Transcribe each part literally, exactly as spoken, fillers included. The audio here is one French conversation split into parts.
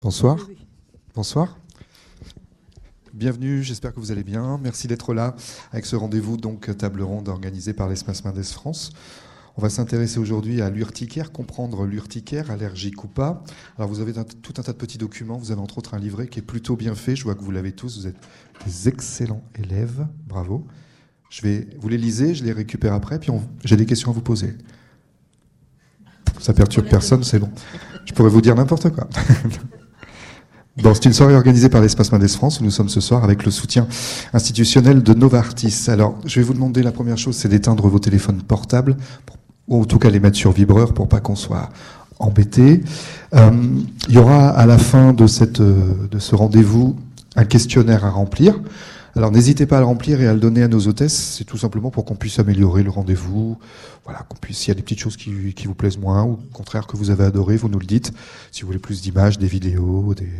Bonsoir. Bonsoir. Bienvenue, j'espère que vous allez bien. Merci d'être là avec ce rendez-vous, donc table ronde organisée par l'Espace Mendes France. On va s'intéresser aujourd'hui à l'urticaire, comprendre l'urticaire, allergique ou pas. Alors vous avez un, tout un tas de petits documents, vous avez entre autres un livret qui est plutôt bien fait, je vois que vous l'avez tous, vous êtes des excellents élèves, bravo. Je vais, vous les lisez, je les récupère après, puis on, j'ai des questions à vous poser. Ça perturbe personne, c'est bon. Je pourrais vous dire n'importe quoi. Bon, c'est une soirée organisée par l'Espace Mendes France où nous sommes ce soir avec le soutien institutionnel de Novartis. Alors, je vais vous demander, la première chose, c'est d'éteindre vos téléphones portables, pour, ou en tout cas les mettre sur vibreur pour pas qu'on soit embêté. Euh, il y aura à la fin de, cette, de ce rendez-vous un questionnaire à remplir. Alors, n'hésitez pas à le remplir et à le donner à nos hôtesses. C'est tout simplement pour qu'on puisse améliorer le rendez-vous. Voilà, qu'on puisse, s'il y a des petites choses qui, qui vous plaisent moins, ou au contraire que vous avez adoré, vous nous le dites. Si vous voulez plus d'images, des vidéos, des,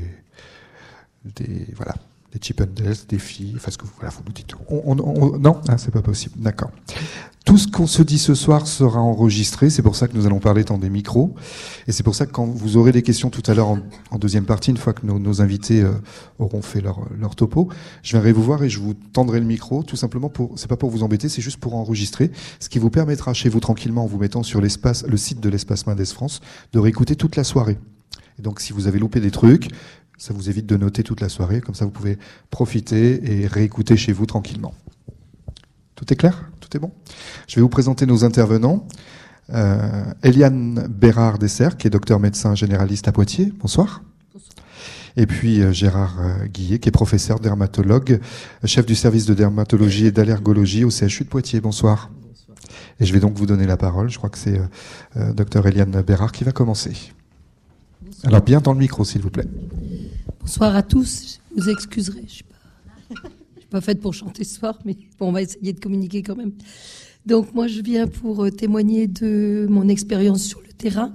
des, voilà, des chip and dales, des filles, enfin ce que vous, voilà, vous nous dites. On, on, on, non, ah, c'est pas possible. D'accord. Tout ce qu'on se dit ce soir sera enregistré. C'est pour ça que nous allons parler dans des micros. Et c'est pour ça que quand vous aurez des questions tout à l'heure en, en deuxième partie, une fois que nos, nos invités euh, auront fait leur, leur topo, je viendrai vous voir et je vous tendrai le micro, tout simplement pour, c'est pas pour vous embêter, c'est juste pour enregistrer, ce qui vous permettra chez vous tranquillement, en vous mettant sur l'espace, le site de l'Espace Mendes France, de réécouter toute la soirée. Et donc, si vous avez loupé des trucs, ça vous évite de noter toute la soirée, comme ça vous pouvez profiter et réécouter chez vous tranquillement. Tout est clair ? Tout est bon ? Je vais vous présenter nos intervenants. Euh, Eliane Bérard-Dessert, qui est docteur médecin généraliste à Poitiers. Bonsoir. Bonsoir. Et puis euh, Gérard euh, Guillet, qui est professeur dermatologue, chef du service de dermatologie et d'allergologie au C H U de Poitiers. Bonsoir. Bonsoir. Et je vais donc vous donner la parole. Je crois que c'est euh, euh, docteur Eliane Bérard qui va commencer. Bonsoir. Alors bien dans le micro, s'il vous plaît. Bonsoir à tous. Je vous excuserai. Je suis pas... pas faite pour chanter ce soir, mais bon, on va essayer de communiquer quand même. Donc moi, je viens pour témoigner de mon expérience sur le terrain.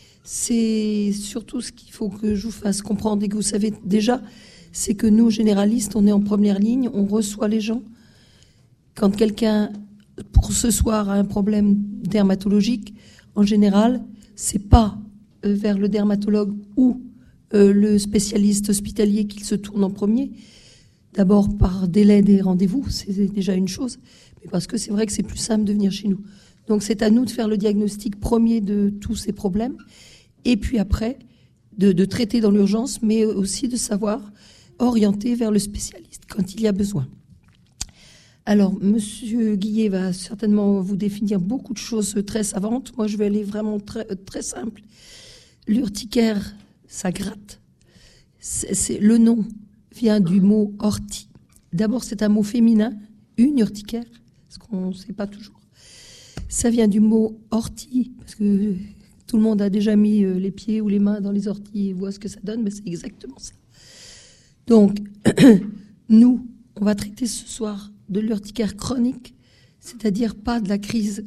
C'est surtout ce qu'il faut que je vous fasse comprendre et que vous savez déjà, c'est que nous, généralistes, on est en première ligne, on reçoit les gens. Quand quelqu'un, pour ce soir, a un problème dermatologique, en général, c'est pas vers le dermatologue ou euh, le spécialiste hospitalier qu'il se tourne en premier. D'abord par délai des rendez-vous, c'est déjà une chose, mais parce que c'est vrai que c'est plus simple de venir chez nous. Donc c'est à nous de faire le diagnostic premier de tous ces problèmes, et puis après, de, de traiter dans l'urgence, mais aussi de savoir orienter vers le spécialiste quand il y a besoin. Alors, Monsieur Guillet va certainement vous définir beaucoup de choses très savantes. Moi, je vais aller vraiment très, très simple. L'urticaire, ça gratte. C'est, c'est le nom vient du mot ortie. D'abord, c'est un mot féminin, une urticaire, ce qu'on ne sait pas toujours. Ça vient du mot ortie, parce que tout le monde a déjà mis les pieds ou les mains dans les orties et voit ce que ça donne, mais c'est exactement ça. Donc, nous, on va traiter ce soir de l'urticaire chronique, c'est-à-dire pas de la crise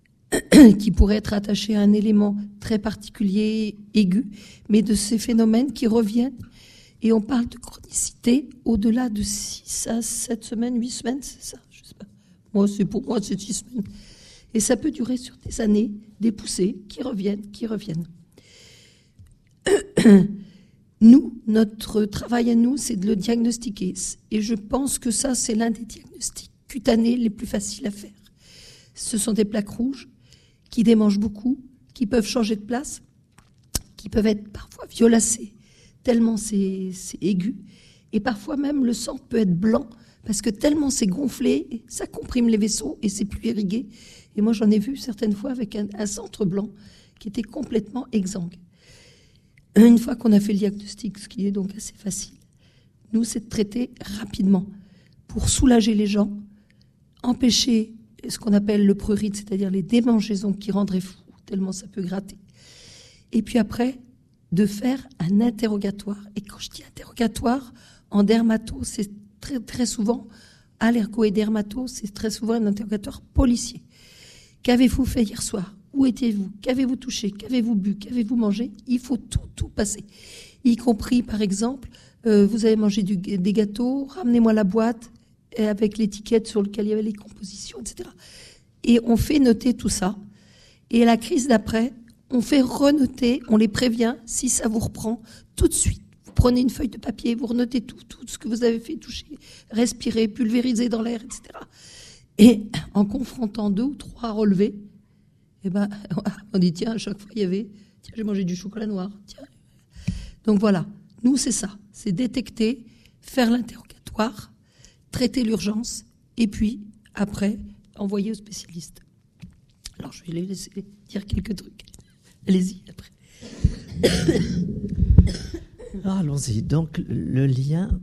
qui pourrait être attachée à un élément très particulier, aigu, mais de ces phénomènes qui reviennent. Et on parle de chronicité au-delà de six à sept semaines, huit semaines, c'est ça, je sais pas. Moi, c'est pour moi, c'est six semaines. Et ça peut durer sur des années, des poussées qui reviennent, qui reviennent. Nous, notre travail à nous, c'est de le diagnostiquer. Et je pense que ça, c'est l'un des diagnostics cutanés les plus faciles à faire. Ce sont des plaques rouges qui démangent beaucoup, qui peuvent changer de place, qui peuvent être parfois violacées, tellement c'est, c'est aigu. Et parfois même, le sang peut être blanc, parce que tellement c'est gonflé, ça comprime les vaisseaux et c'est plus irrigué. Et moi, j'en ai vu certaines fois avec un, un centre blanc qui était complètement exsangue. Une fois qu'on a fait le diagnostic, ce qui est donc assez facile, nous, c'est de traiter rapidement pour soulager les gens, empêcher ce qu'on appelle le prurite, c'est-à-dire les démangeaisons qui rendraient fou, tellement ça peut gratter. Et puis après, de faire un interrogatoire. Et quand je dis interrogatoire, en dermato, c'est très, très souvent, allergo et dermato, c'est très souvent un interrogatoire policier. Qu'avez-vous fait hier soir ? Où étiez-vous ? Qu'avez-vous touché ? Qu'avez-vous bu ? Qu'avez-vous mangé ? Il faut tout, tout passer. Y compris, par exemple, euh, vous avez mangé du, des gâteaux, ramenez-moi la boîte avec l'étiquette sur laquelle il y avait les compositions, et cetera. Et on fait noter tout ça. Et à la crise d'après, on fait renoter, on les prévient, si ça vous reprend, tout de suite, prenez une feuille de papier, vous renotez tout, tout ce que vous avez fait, toucher, respirer, pulvériser dans l'air, et cetera. Et en confrontant deux ou trois relevés, eh ben, on dit, tiens, à chaque fois, il y avait, tiens, j'ai mangé du chocolat noir. Tiens. Donc voilà, nous, c'est ça. C'est détecter, faire l'interrogatoire, traiter l'urgence, et puis, après, envoyer au spécialiste. Alors, je vais les laisser dire quelques trucs. Allez-y, après. Alors, allons-y. Donc, le lien...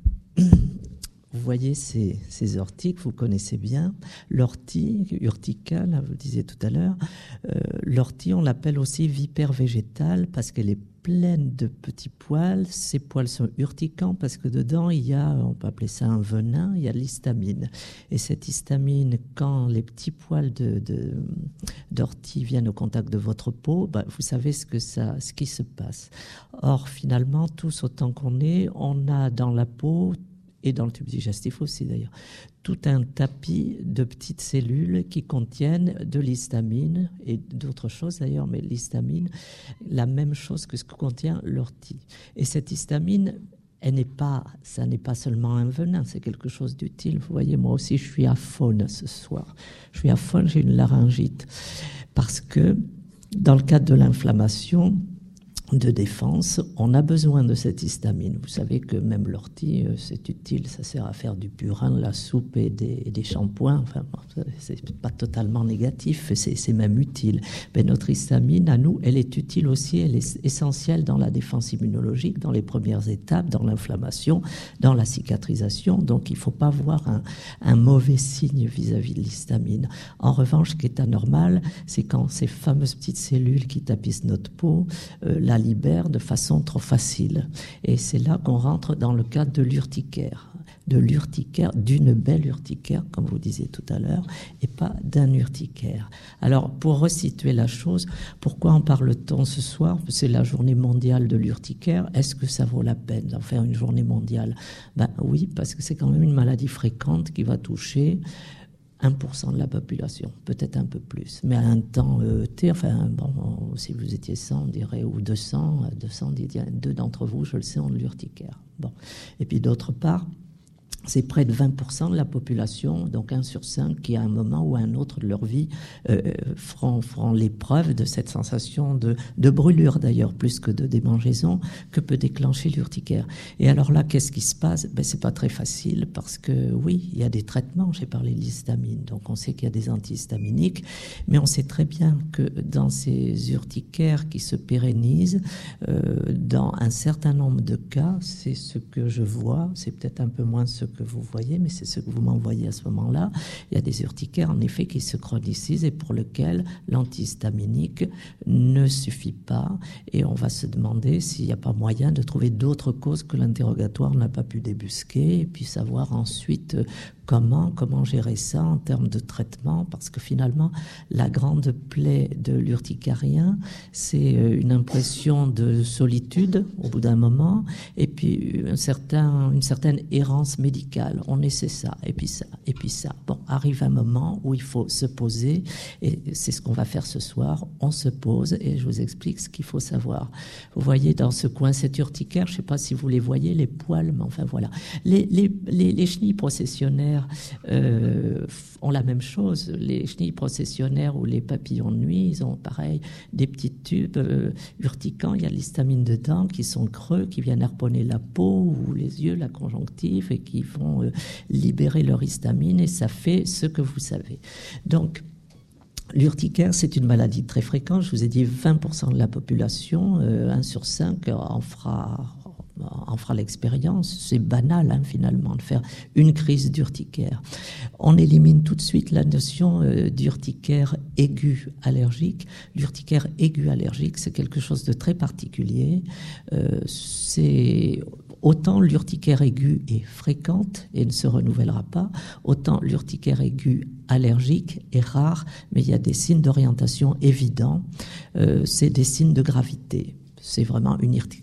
Vous voyez ces, ces orties que vous connaissez bien. L'ortie, urtica, là, vous le disiez tout à l'heure. Euh, l'ortie, on l'appelle aussi vipère végétale parce qu'elle est pleine de petits poils. Ces poils sont urticants parce que dedans, il y a, on peut appeler ça un venin, il y a de l'histamine. Et cette histamine, quand les petits poils de, de, d'ortie viennent au contact de votre peau, bah, vous savez ce, que ça, ce qui se passe. Or, finalement, tous autant qu'on est, on a dans la peau, et dans le tube digestif aussi d'ailleurs, tout un tapis de petites cellules qui contiennent de l'histamine et d'autres choses d'ailleurs, mais l'histamine, la même chose que ce que contient l'ortie. Et cette histamine, elle n'est pas, ça n'est pas seulement un venin, c'est quelque chose d'utile. Vous voyez, moi aussi, je suis à faune ce soir. Je suis à faune, j'ai une laryngite. Parce que dans le cadre de l'inflammation, de défense, on a besoin de cette histamine. Vous savez que même l'ortie, c'est utile, ça sert à faire du purin, de la soupe et des, et des shampoings. Enfin, c'est pas totalement négatif, c'est, c'est même utile. Mais notre histamine, à nous, elle est utile aussi, elle est essentielle dans la défense immunologique, dans les premières étapes, dans l'inflammation, dans la cicatrisation. Donc, il ne faut pas voir un, un mauvais signe vis-à-vis de l'histamine. En revanche, ce qui est anormal, c'est quand ces fameuses petites cellules qui tapissent notre peau, euh, la libère de façon trop facile. Et c'est là qu'on rentre dans le cadre de l'urticaire. De l'urticaire, d'une belle urticaire, comme vous disiez tout à l'heure, et pas d'un urticaire. Alors, pour resituer la chose, pourquoi en parle-t-on ce soir ? C'est la journée mondiale de l'urticaire. Est-ce que ça vaut la peine d'en faire une journée mondiale ? Ben oui, parce que c'est quand même une maladie fréquente qui va toucher un pour cent de la population, peut-être un peu plus. Mais à un temps euh, T, enfin, bon, si vous étiez cent, on dirait, ou deux cents, deux cents, deux d'entre vous, je le sais, ont de l'urticaire. Bon. Et puis d'autre part, c'est près de vingt pour cent de la population, donc un sur cinq, qui à un moment ou à un autre de leur vie euh, feront, feront l'épreuve de cette sensation de, de brûlure d'ailleurs, plus que de démangeaison, que peut déclencher l'urticaire. Et alors là, qu'est-ce qui se passe ? Ben, c'est pas très facile parce que oui, il y a des traitements, j'ai parlé de l'histamine, donc on sait qu'il y a des antihistaminiques, mais on sait très bien que dans ces urticaires qui se pérennisent, euh, dans un certain nombre de cas, c'est ce que je vois, c'est peut-être un peu moins ce que que vous voyez, mais c'est ce que vous m'envoyez à ce moment-là. Il y a des urticaires, en effet, qui se chronicisent et pour lesquels l'antihistaminique ne suffit pas. Et on va se demander s'il n'y a pas moyen de trouver d'autres causes que l'interrogatoire n'a pas pu débusquer et puis savoir ensuite comment, comment gérer ça en termes de traitement, parce que finalement, la grande plaie de l'urticarien, c'est une impression de solitude au bout d'un moment, et puis un certain, une certaine errance médicale. On essaie ça, et puis ça, et puis ça. Bon, arrive un moment où il faut se poser, et c'est ce qu'on va faire ce soir. On se pose, et je vous explique ce qu'il faut savoir. Vous voyez dans ce coin, cette urticaire, je ne sais pas si vous les voyez, les poils, mais enfin voilà. Les, les, les, les chenilles processionnaires Euh, ont la même chose. Les chenilles processionnaires ou les papillons de nuit, ils ont pareil des petits tubes euh, urticants. Il y a de l'histamine dedans qui sont creux, qui viennent harponner la peau ou les yeux, la conjonctive, et qui vont euh, libérer leur histamine, et ça fait ce que vous savez. Donc, l'urticaire, c'est une maladie très fréquente. Je vous ai dit vingt pour cent de la population, euh, un sur cinq en fera... en fera l'expérience. C'est banal, hein, finalement, de faire une crise d'urticaire. On élimine tout de suite la notion euh, d'urticaire aigu allergique. L'urticaire aigu allergique, c'est quelque chose de très particulier. Euh, c'est... Autant l'urticaire aiguë est fréquente et ne se renouvellera pas, autant l'urticaire aiguë allergique est rare, mais il y a des signes d'orientation évidents. Euh, c'est des signes de gravité. C'est vraiment une urticaire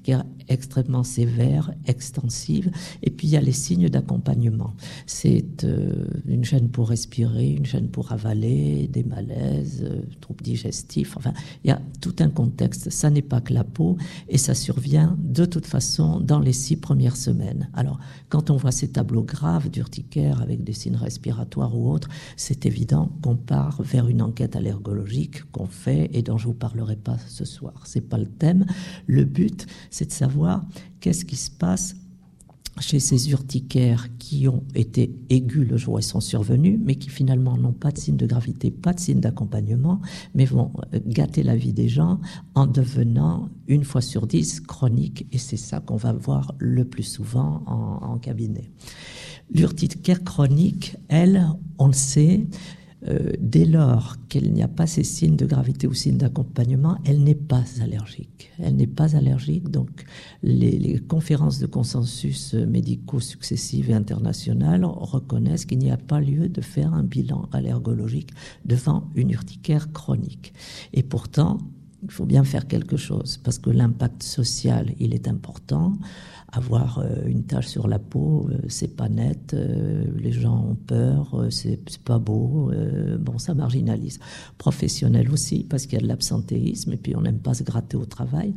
extrêmement sévère, extensive. Et puis il y a les signes d'accompagnement. C'est euh, une gêne pour respirer, une gêne pour avaler, des malaises, euh, troubles digestifs. Enfin, il y a tout un contexte. Ça n'est pas que la peau et ça survient de toute façon dans les six premières semaines. Alors, quand on voit ces tableaux graves d'urticaire avec des signes respiratoires ou autres, c'est évident qu'on part vers une enquête allergologique qu'on fait et dont je vous parlerai pas ce soir. C'est pas le thème. Le but, c'est de savoir qu'est-ce qui se passe chez ces urticaires qui ont été aigus le jour où ils sont survenus, mais qui finalement n'ont pas de signe de gravité, pas de signe d'accompagnement, mais vont gâter la vie des gens en devenant, une fois sur dix, chroniques. Et c'est ça qu'on va voir le plus souvent en, en cabinet. L'urticaire chronique, elle, on le sait, Euh, dès lors qu'elle n'y a pas ces signes de gravité ou signes d'accompagnement, elle n'est pas allergique. Elle n'est pas allergique, donc les, les conférences de consensus médicaux successives et internationales reconnaissent qu'il n'y a pas lieu de faire un bilan allergologique devant une urticaire chronique. Et pourtant, il faut bien faire quelque chose, parce que l'impact social, il est important. Avoir euh, une tache sur la peau, euh, c'est pas net, euh, les gens ont peur, euh, c'est, c'est pas beau, euh, bon, ça marginalise. Professionnel aussi, parce qu'il y a de l'absentéisme, et puis on n'aime pas se gratter au travail.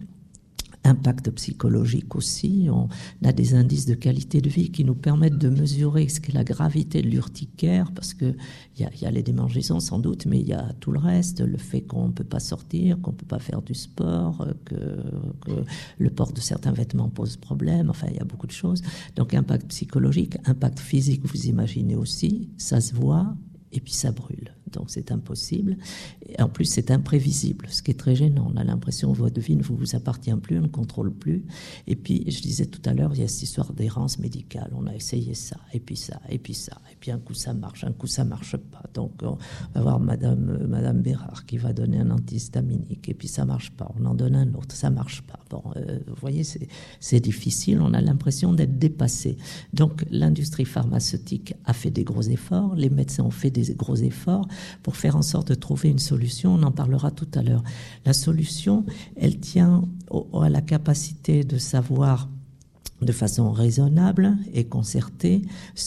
Impact psychologique aussi, on a des indices de qualité de vie qui nous permettent de mesurer ce qu'est la gravité de l'urticaire, parce qu'il y a, y a les démangeaisons sans doute, mais il y a tout le reste, le fait qu'on ne peut pas sortir, qu'on ne peut pas faire du sport, que, que le port de certains vêtements pose problème, enfin il y a beaucoup de choses. Donc impact psychologique, impact physique, vous imaginez aussi, ça se voit, et puis ça brûle. Donc c'est impossible. Et en plus, c'est imprévisible, ce qui est très gênant. On a l'impression que votre vie ne vous appartient plus, on ne contrôle plus. Et puis, je disais tout à l'heure, il y a cette histoire d'errance médicale. On a essayé ça, et puis ça, et puis ça. Et puis un coup, ça marche, un coup, ça ne marche pas. Donc, on va voir Madame, euh, Madame Bérard qui va donner un antihistaminique, et puis ça ne marche pas. On en donne un autre, ça ne marche pas. Bon, euh, vous voyez, c'est, c'est difficile. On a l'impression d'être dépassé. Donc, l'industrie pharmaceutique a fait des gros efforts. Les médecins ont fait des gros efforts pour faire en sorte de trouver une solution. On en parlera tout à l'heure. La solution, elle tient au, à la capacité de savoir de façon raisonnable et concertée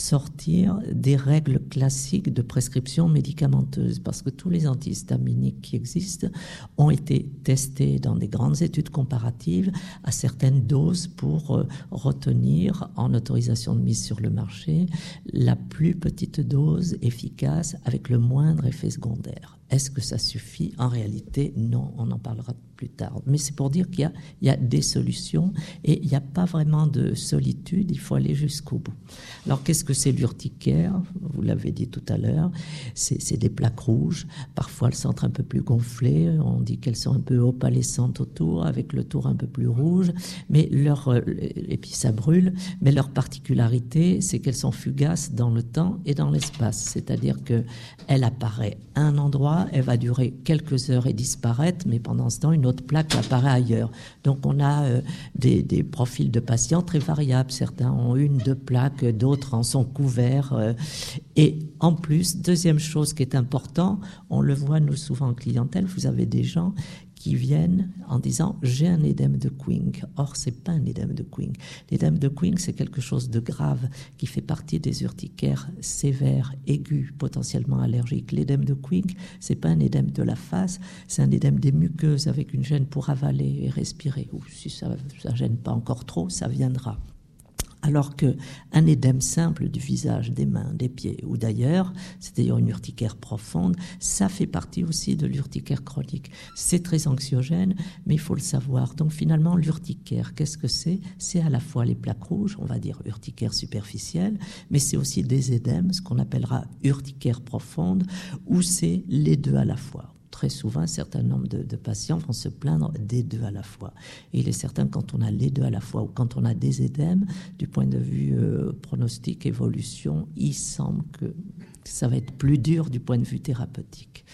sortir des règles classiques de prescription médicamenteuse, parce que tous les antihistaminiques qui existent ont été testés dans des grandes études comparatives à certaines doses pour euh, retenir en autorisation de mise sur le marché la plus petite dose efficace avec le moindre effet secondaire. Est-ce que ça suffit? En réalité, non, on en parlera plus tard. Mais c'est pour dire qu'il y a, il y a des solutions et il n'y a pas vraiment de solitude, il faut aller jusqu'au bout. Alors, qu'est-ce que c'est l'urticaire? Vous l'avez dit tout à l'heure, c'est, c'est des plaques rouges, parfois le centre un peu plus gonflé, on dit qu'elles sont un peu opalescentes autour, avec le tour un peu plus rouge, mais leur, et puis ça brûle, mais leur particularité, c'est qu'elles sont fugaces dans le temps et dans l'espace, c'est-à-dire qu'elle apparaît à un endroit, elle va durer quelques heures et disparaître, mais pendant ce temps, une autre plaque apparaît ailleurs. Donc, on a euh, des, des profils de patients très variables. Certains ont une, deux plaques, d'autres en sont couverts. Euh, et en plus, deuxième chose qui est important, on le voit nous souvent en clientèle, vous avez des gens qui viennent en disant « j'ai un édème de Quing ». Or, c'est pas un édème de Quing. L'édème de Quing, c'est quelque chose de grave qui fait partie des urticaires sévères, aigus, potentiellement allergiques. L'édème de Quing, c'est pas un édème de la face, c'est un édème des muqueuses avec une gêne pour avaler et respirer. Ou si ça ne gêne pas encore trop, ça viendra. Alors qu'un édème simple du visage, des mains, des pieds ou d'ailleurs, c'est-à-dire une urticaire profonde, ça fait partie aussi de l'urticaire chronique. C'est très anxiogène, mais il faut le savoir. Donc finalement, l'urticaire, qu'est-ce que c'est? C'est à la fois les plaques rouges, on va dire urticaire superficielle, mais c'est aussi des édèmes, ce qu'on appellera urticaire profonde, ou c'est les deux à la fois. Très souvent, un certain nombre de, de patients vont se plaindre des deux à la fois. Et il est certain que quand on a les deux à la fois ou quand on a des édèmes, du point de vue euh, pronostic, évolution, il semble que ça va être plus dur du point de vue thérapeutique.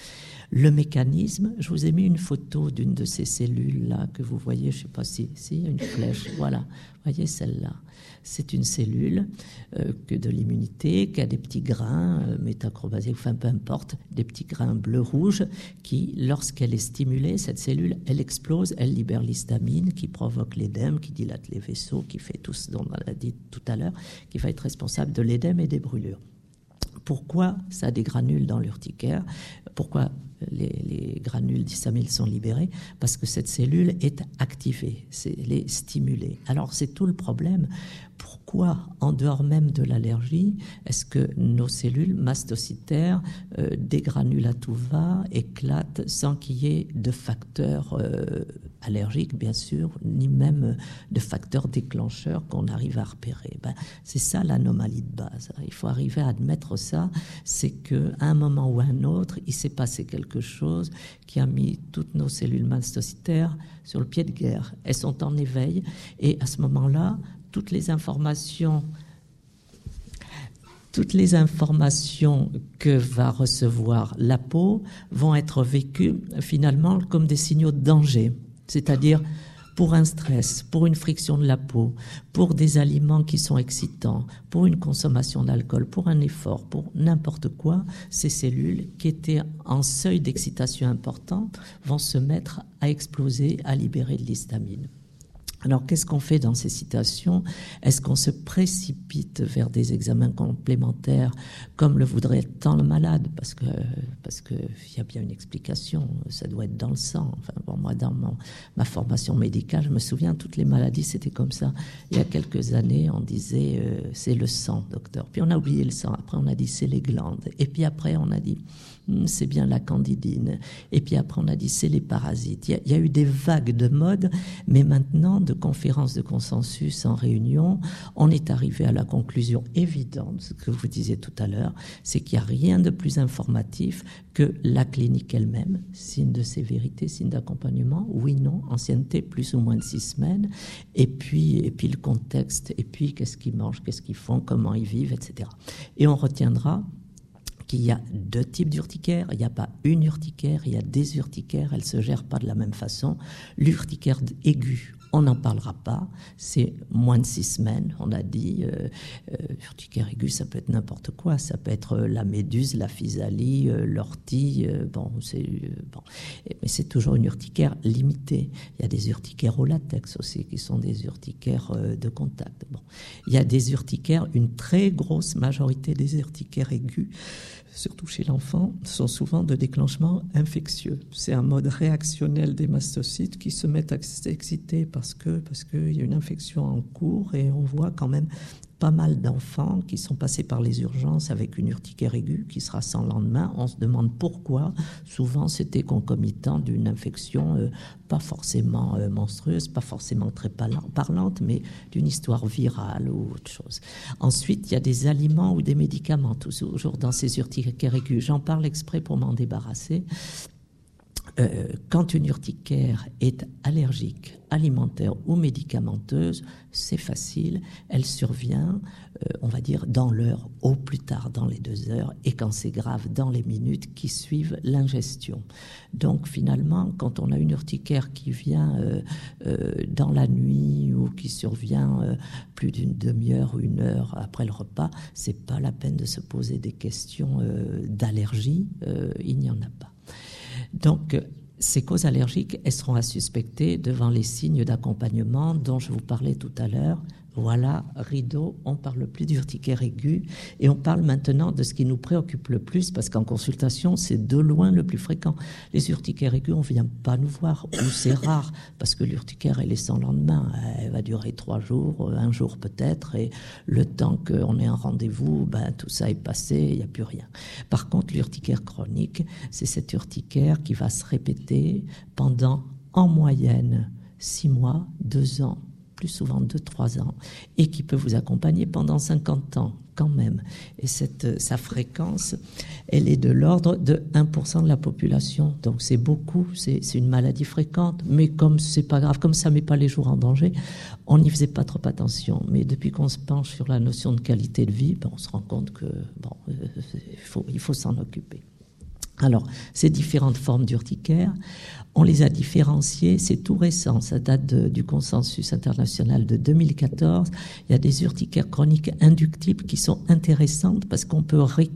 Le mécanisme, je vous ai mis une photo d'une de ces cellules-là que vous voyez, je ne sais pas si, si, une flèche, voilà, vous voyez celle-là. C'est une cellule euh, que de l'immunité qui a des petits grains euh, métachromatiques, enfin peu importe, des petits grains bleu-rouge qui, lorsqu'elle est stimulée, cette cellule, elle explose, elle libère l'histamine qui provoque l'édème, qui dilate les vaisseaux, qui fait tout ce dont on a dit tout à l'heure, qui va être responsable de l'édème et des brûlures. Pourquoi ça a des granules dans l'urticaire? Pourquoi les, les granules d'histamine sont libérées? Parce que cette cellule est activée, c'est, elle est stimulée. Alors c'est tout le problème. Pourquoi, en dehors même de l'allergie, est-ce que nos cellules mastocytaires euh, dégranulent à tout va, éclatent sans qu'il y ait de facteurs euh, allergiques, bien sûr, ni même de facteurs déclencheurs qu'on arrive à repérer? Ben, c'est ça l'anomalie de base. Il faut arriver à admettre ça, c'est qu'à un moment ou à un autre, il s'est passé quelque chose qui a mis toutes nos cellules mastocytaires sur le pied de guerre. Elles sont en éveil et à ce moment-là, toutes les informations, toutes les informations que va recevoir la peau vont être vécues finalement comme des signaux de danger. C'est-à-dire pour un stress, pour une friction de la peau, pour des aliments qui sont excitants, pour une consommation d'alcool, pour un effort, pour n'importe quoi, ces cellules qui étaient en seuil d'excitation important vont se mettre à exploser, à libérer de l'histamine. Alors, qu'est-ce qu'on fait dans ces situations? Est-ce qu'on se précipite vers des examens complémentaires comme le voudrait tant le malade? Parce que parce que il y a bien une explication, ça doit être dans le sang. Enfin, bon, moi, dans mon, ma formation médicale, je me souviens, toutes les maladies, c'était comme ça. Il y a quelques années, on disait, euh, c'est le sang, docteur. Puis on a oublié le sang. Après, on a dit, c'est les glandes. Et puis après, on a dit, c'est bien la candidine. Et puis après, on a dit, c'est les parasites. Il y a, il y a eu des vagues de mode, mais maintenant, de conférences de consensus en réunion, on est arrivé à la conclusion évidente, ce que vous disiez tout à l'heure, c'est qu'il n'y a rien de plus informatif que la clinique elle-même, signe de sévérité, signe d'accompagnement, oui, non, ancienneté, plus ou moins de six semaines, et puis, et puis le contexte, et puis qu'est-ce qu'ils mangent, qu'est-ce qu'ils font, comment ils vivent, et cetera. Et on retiendra qu'il y a deux types d'urticaire. Il n'y a pas une urticaire, il y a des urticaires. Elles ne se gèrent pas de la même façon. L'urticaire aiguë, on n'en parlera pas. C'est moins de six semaines, on a dit. Euh, euh, urticaire aiguë, ça peut être n'importe quoi. Ça peut être la méduse, la physalie, euh, l'ortie. Euh, bon, c'est, euh, bon. Mais c'est toujours une urticaire limitée. Il y a des urticaires au latex aussi, qui sont des urticaires euh, de contact. Bon. Il y a des urticaires, une très grosse majorité des urticaires aigus, surtout chez l'enfant, sont souvent de déclenchement infectieux. C'est un mode réactionnel des mastocytes qui se mettent à s'exciter parce que parce qu'il y a une infection en cours et on voit quand même pas mal d'enfants qui sont passés par les urgences avec une urticaire aiguë qui sera sans lendemain. On se demande pourquoi. Souvent, c'était concomitant d'une infection euh, pas forcément euh, monstrueuse, pas forcément très parlante, mais d'une histoire virale ou autre chose. Ensuite, il y a des aliments ou des médicaments, toujours dans ces urticaires aiguës. J'en parle exprès pour m'en débarrasser. Euh, quand une urticaire est allergique, alimentaire ou médicamenteuse, c'est facile, elle survient, euh, on va dire, dans l'heure, au plus tard dans les deux heures, et quand c'est grave, dans les minutes qui suivent l'ingestion. Donc finalement, quand on a une urticaire qui vient euh, euh, dans la nuit ou qui survient euh, plus d'une demi-heure ou une heure après le repas, c'est pas la peine de se poser des questions euh, d'allergie, euh, il n'y en a pas. Donc, ces causes allergiques, elles seront à suspecter devant les signes d'accompagnement dont je vous parlais tout à l'heure. Voilà, rideau, on parle plus d'urticaire aiguë et on parle maintenant de ce qui nous préoccupe le plus parce qu'en consultation, c'est de loin le plus fréquent. Les urticaires aigus, on vient pas nous voir ou c'est rare parce que l'urticaire, elle est sans lendemain. Elle va durer trois jours, un jour peut-être et le temps qu'on ait un rendez-vous, ben, tout ça est passé, il n'y a plus rien. Par contre, l'urticaire chronique, c'est cette urticaire qui va se répéter pendant, en moyenne, six mois, deux ans, plus souvent deux, trois ans, et qui peut vous accompagner pendant cinquante ans, quand même. Et cette, sa fréquence, elle est de l'ordre de un pour cent de la population. Donc c'est beaucoup, c'est, c'est une maladie fréquente, mais comme c'est pas grave, comme ça met pas les jours en danger, on n'y faisait pas trop attention. Mais depuis qu'on se penche sur la notion de qualité de vie, ben on se rend compte que bon, euh, il faut, il faut s'en occuper. Alors, ces différentes formes d'urticaire, on les a différenciées, c'est tout récent, ça date de, du consensus international de deux mille quatorze. Il y a des urticaires chroniques inductibles qui sont intéressantes parce qu'on peut ré,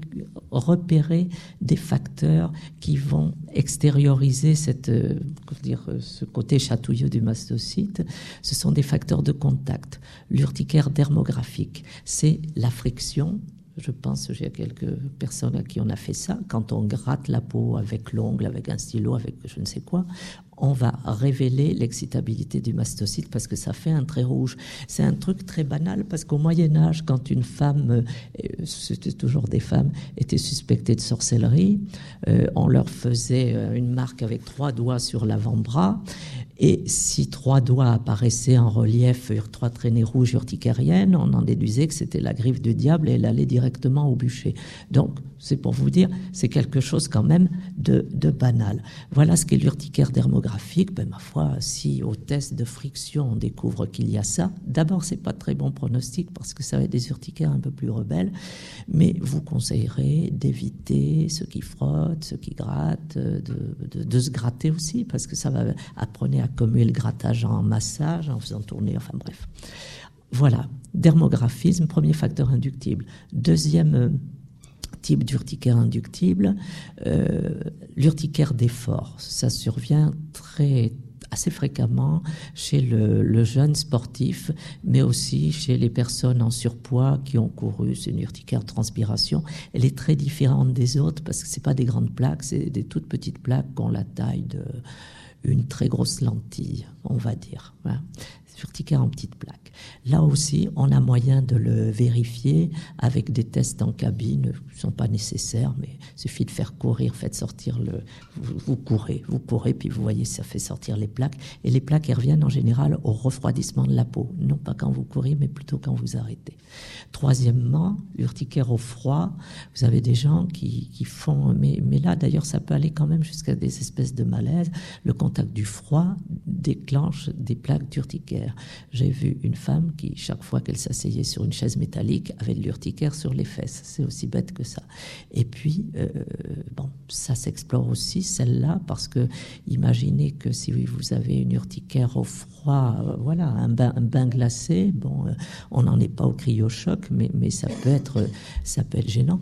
repérer des facteurs qui vont extérioriser cette, euh, comment dire, ce côté chatouilleux du mastocyte. Ce sont des facteurs de contact. L'urticaire dermographique, c'est la friction. Je pense que j'ai quelques personnes à qui on a fait ça. Quand on gratte la peau avec l'ongle, avec un stylo, avec je ne sais quoi, on va révéler l'excitabilité du mastocyte parce que ça fait un trait rouge. C'est un truc très banal parce qu'au Moyen-Âge, quand une femme, c'était toujours des femmes, était suspectée de sorcellerie, euh, on leur faisait une marque avec trois doigts sur l'avant-bras. Et si trois doigts apparaissaient en relief, trois traînées rouges urticariennes, on en déduisait que c'était la griffe du diable et elle allait directement au bûcher. Donc, c'est pour vous dire, c'est quelque chose quand même de, de banal. Voilà ce qu'est l'urticaire dermographique. Ben, ma foi, si au test de friction on découvre qu'il y a ça, d'abord c'est pas très bon pronostic parce que ça va être des urticaires un peu plus rebelles, mais vous conseillerez d'éviter ceux qui frottent, ceux qui grattent, de, de, de se gratter aussi parce que ça va, apprenez à commuer le grattage en massage, en faisant tourner, enfin bref. Voilà, dermographisme, premier facteur inductible. Deuxième type d'urticaire inductible, euh, l'urticaire d'effort. Ça survient très, assez fréquemment chez le, le jeune sportif, mais aussi chez les personnes en surpoids qui ont couru. C'est une urticaire de transpiration. Elle est très différente des autres parce que c'est pas des grandes plaques, c'est des toutes petites plaques qui ont la taille de une très grosse lentille, on va dire. Voilà. Urticaire en petites plaques. Là aussi, on a moyen de le vérifier avec des tests en cabine qui ne sont pas nécessaires, mais il suffit de faire courir, faites sortir le... Vous, vous courez, vous courez, puis vous voyez, ça fait sortir les plaques. Et les plaques, elles reviennent en général au refroidissement de la peau. Non pas quand vous courez, mais plutôt quand vous arrêtez. Troisièmement, l'urticaire au froid. Vous avez des gens qui, qui font... Mais, mais là, d'ailleurs, ça peut aller quand même jusqu'à des espèces de malaise. Le contact du froid déclenche des plaques d'urticaire. J'ai vu une femme qui, chaque fois qu'elle s'asseyait sur une chaise métallique, avait de l'urticaire sur les fesses. C'est aussi bête que ça. Et puis, euh, bon, ça s'explore aussi, celle-là, parce que imaginez que si vous avez une urticaire au froid, euh, voilà, un bain, un bain glacé, bon, euh, on n'en est pas au cryochoc, mais, mais ça peut être, ça peut être gênant.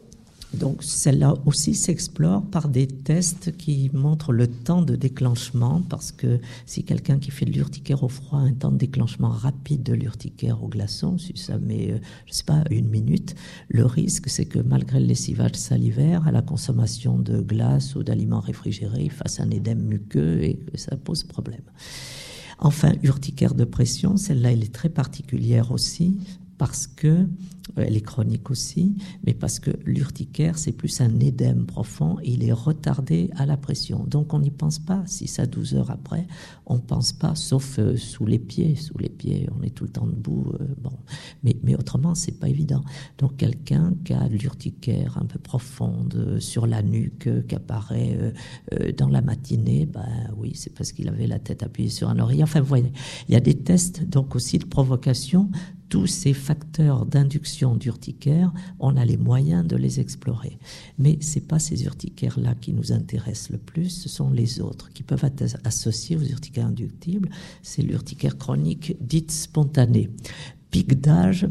Donc celle-là aussi s'explore par des tests qui montrent le temps de déclenchement, parce que si quelqu'un qui fait de l'urticaire au froid a un temps de déclenchement rapide de l'urticaire au glaçon, si ça met, euh, je sais pas, une minute, le risque c'est que malgré le lessivage salivaire, à la consommation de glace ou d'aliments réfrigérés, il fasse un édème muqueux et que ça pose problème. Enfin, urticaire de pression, celle-là elle est très particulière aussi, parce que, elle est chronique aussi, mais parce que l'urticaire, c'est plus un édème profond, il est retardé à la pression. Donc on n'y pense pas, six à douze heures après, on ne pense pas, sauf euh, sous les pieds. Sous les pieds, on est tout le temps debout. Euh, bon. mais, mais autrement, c'est pas évident. Donc quelqu'un qui a de l'urticaire un peu profonde euh, sur la nuque, euh, qui apparaît euh, euh, dans la matinée, ben oui, c'est parce qu'il avait la tête appuyée sur un oreiller. Enfin, vous voyez, il y a des tests donc aussi de provocation. Tous ces facteurs d'induction d'urticaire, on a les moyens de les explorer. Mais ce n'est pas ces urticaires-là qui nous intéressent le plus, ce sont les autres qui peuvent être associés aux urticaires inductibles. C'est l'urticaire chronique dite spontanée. Pic d'âge,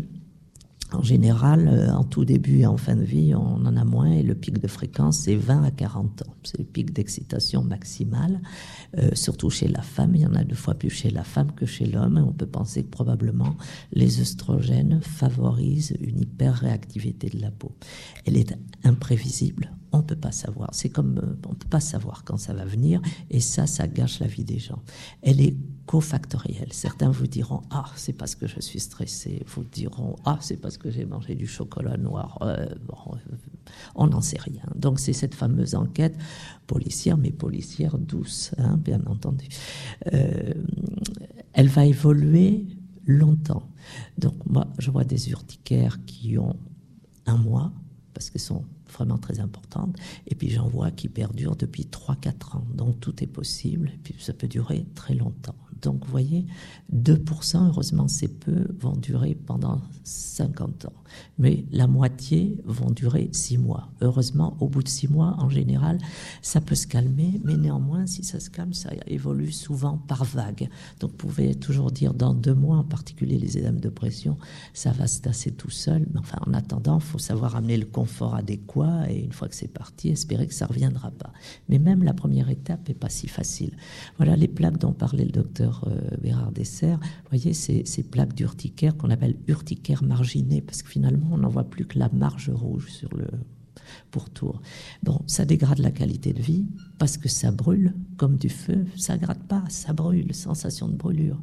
en général, en tout début et en fin de vie, on en a moins et le pic de fréquence, c'est vingt à quarante ans. C'est le pic d'excitation maximale, euh, surtout chez la femme. Il y en a deux fois plus chez la femme que chez l'homme. On peut penser que probablement les œstrogènes favorisent une hyperréactivité de la peau. Elle est imprévisible. On ne peut pas savoir. C'est comme euh, on ne peut pas savoir quand ça va venir et ça, ça gâche la vie des gens. Elle est cofactorielle. Certains vous diront « Ah, c'est parce que je suis stressé ». Vous diront « Ah, c'est parce que j'ai mangé du chocolat noir euh, ». Bon, euh, on n'en sait rien. Donc, c'est cette fameuse enquête policière, mais policière douce, hein, bien entendu. Euh, elle va évoluer longtemps. Donc, moi, je vois des urticaires qui ont un mois, parce qu'elles sont vraiment très importantes, et puis j'en vois qui perdurent depuis trois à quatre ans. Donc tout est possible, et puis ça peut durer très longtemps. Donc, vous voyez, deux pour cent, heureusement c'est peu, vont durer pendant cinquante ans. Mais la moitié vont durer six mois. Heureusement, au bout de six mois, en général, ça peut se calmer. Mais néanmoins, si ça se calme, ça évolue souvent par vagues. Donc, vous pouvez toujours dire dans deux mois, en particulier les édemes de pression, ça va se tasser tout seul. Mais enfin, en attendant, il faut savoir amener le confort adéquat. Et une fois que c'est parti, espérer que ça ne reviendra pas. Mais même la première étape n'est pas si facile. Voilà les plaques dont parlait le docteur euh, Bérard Dessert. Vous voyez, ces, ces plaques d'urticaire qu'on appelle urticaire marginées, parce que finalement, on n'en voit plus que la marge rouge sur le pourtour. Bon, ça dégrade la qualité de vie parce que ça brûle comme du feu. Ça gratte pas, ça brûle, sensation de brûlure.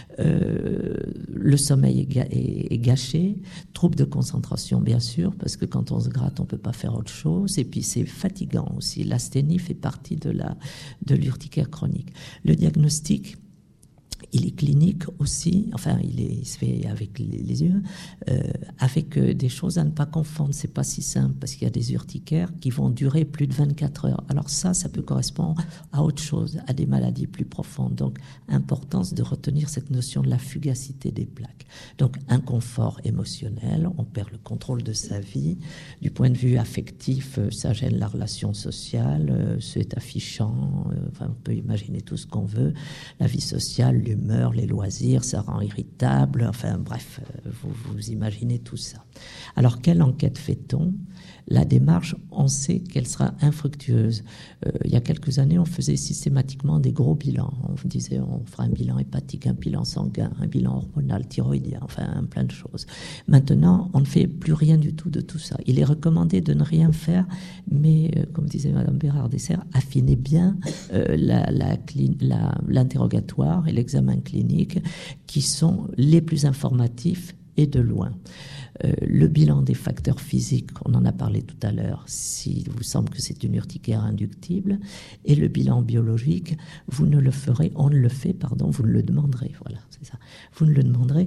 Euh, le sommeil est, ga- est, est gâché, trouble de concentration bien sûr, parce que quand on se gratte, on peut pas faire autre chose. Et puis c'est fatigant aussi. L'asthénie fait partie de la de l'urticaire chronique. Le diagnostic, il est clinique aussi, enfin il, est, il se fait avec les, les yeux, euh, avec euh, des choses à ne pas confondre. C'est pas si simple parce qu'il y a des urticaires qui vont durer plus de vingt-quatre heures. Alors ça, ça peut correspondre à autre chose, à des maladies plus profondes. Donc, importance de retenir cette notion de la fugacité des plaques. Donc, inconfort émotionnel, on perd le contrôle de sa vie. Du point de vue affectif, euh, ça gêne la relation sociale, euh, c'est affichant, euh, enfin on peut imaginer tout ce qu'on veut. La vie sociale, l'humeur, les loisirs, ça rend irritable, enfin bref, vous, vous imaginez tout ça. Alors, quelle enquête fait-on ? La démarche, on sait qu'elle sera infructueuse. Euh, il y a quelques années, on faisait systématiquement des gros bilans. On disait, on fera un bilan hépatique, un bilan sanguin, un bilan hormonal, thyroïdien, enfin plein de choses. Maintenant, on ne fait plus rien du tout de tout ça. Il est recommandé de ne rien faire, mais euh, comme disait Madame Bérard Dessert, affinez bien euh, la, la, la, l'interrogatoire et l'examen clinique qui sont les plus informatifs et de loin. Euh, le bilan des facteurs physiques, on en a parlé tout à l'heure, s'il vous semble que c'est une urticaire inductible, et le bilan biologique, vous ne le ferez, on ne le fait, pardon, vous ne le demanderez, voilà, c'est ça, vous ne le demanderez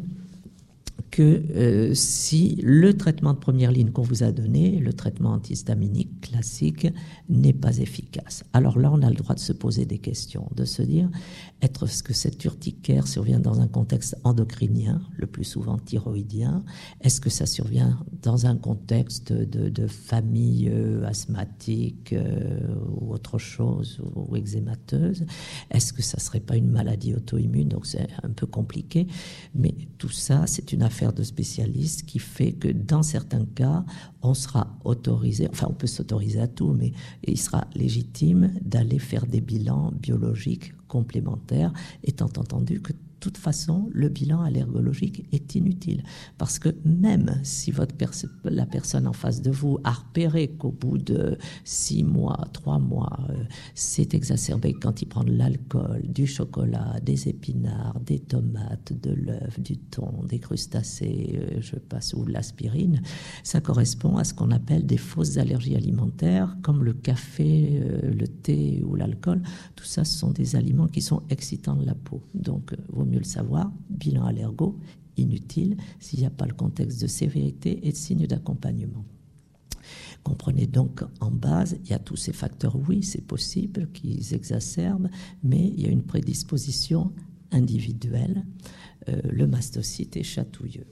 que euh, si le traitement de première ligne qu'on vous a donné, le traitement antihistaminique classique, n'est pas efficace. Alors là, on a le droit de se poser des questions, de se dire, est-ce que cette urticaire survient dans un contexte endocrinien, le plus souvent thyroïdien? Est-ce que ça survient dans un contexte de, de famille euh, asthmatique euh, ou autre chose, ou, ou eczémateuse? Est-ce que ça ne serait pas une maladie auto-immune? Donc c'est un peu compliqué, mais tout ça, c'est une affaire de spécialistes qui fait que dans certains cas, on sera autorisé, enfin on peut s'autoriser à tout, mais il sera légitime d'aller faire des bilans biologiques complémentaires, étant entendu que de toute façon, le bilan allergologique est inutile. Parce que même si votre pers- la personne en face de vous a repéré qu'au bout de six mois, trois mois, euh, c'est exacerbé quand il prend de l'alcool, du chocolat, des épinards, des tomates, de l'œuf, du thon, des crustacés, euh, je passe, ou de l'aspirine, ça correspond à ce qu'on appelle des fausses allergies alimentaires, comme le café, euh, le thé ou l'alcool. Tout ça, ce sont des aliments qui sont excitants de la peau. Donc, euh, vaut mieux le savoir, bilan allergo, inutile, s'il n'y a pas le contexte de sévérité et de signes d'accompagnement. Comprenez donc, en base, il y a tous ces facteurs, oui, c'est possible qu'ils exacerbent, mais il y a une prédisposition individuelle. Euh, le mastocyte est chatouilleux.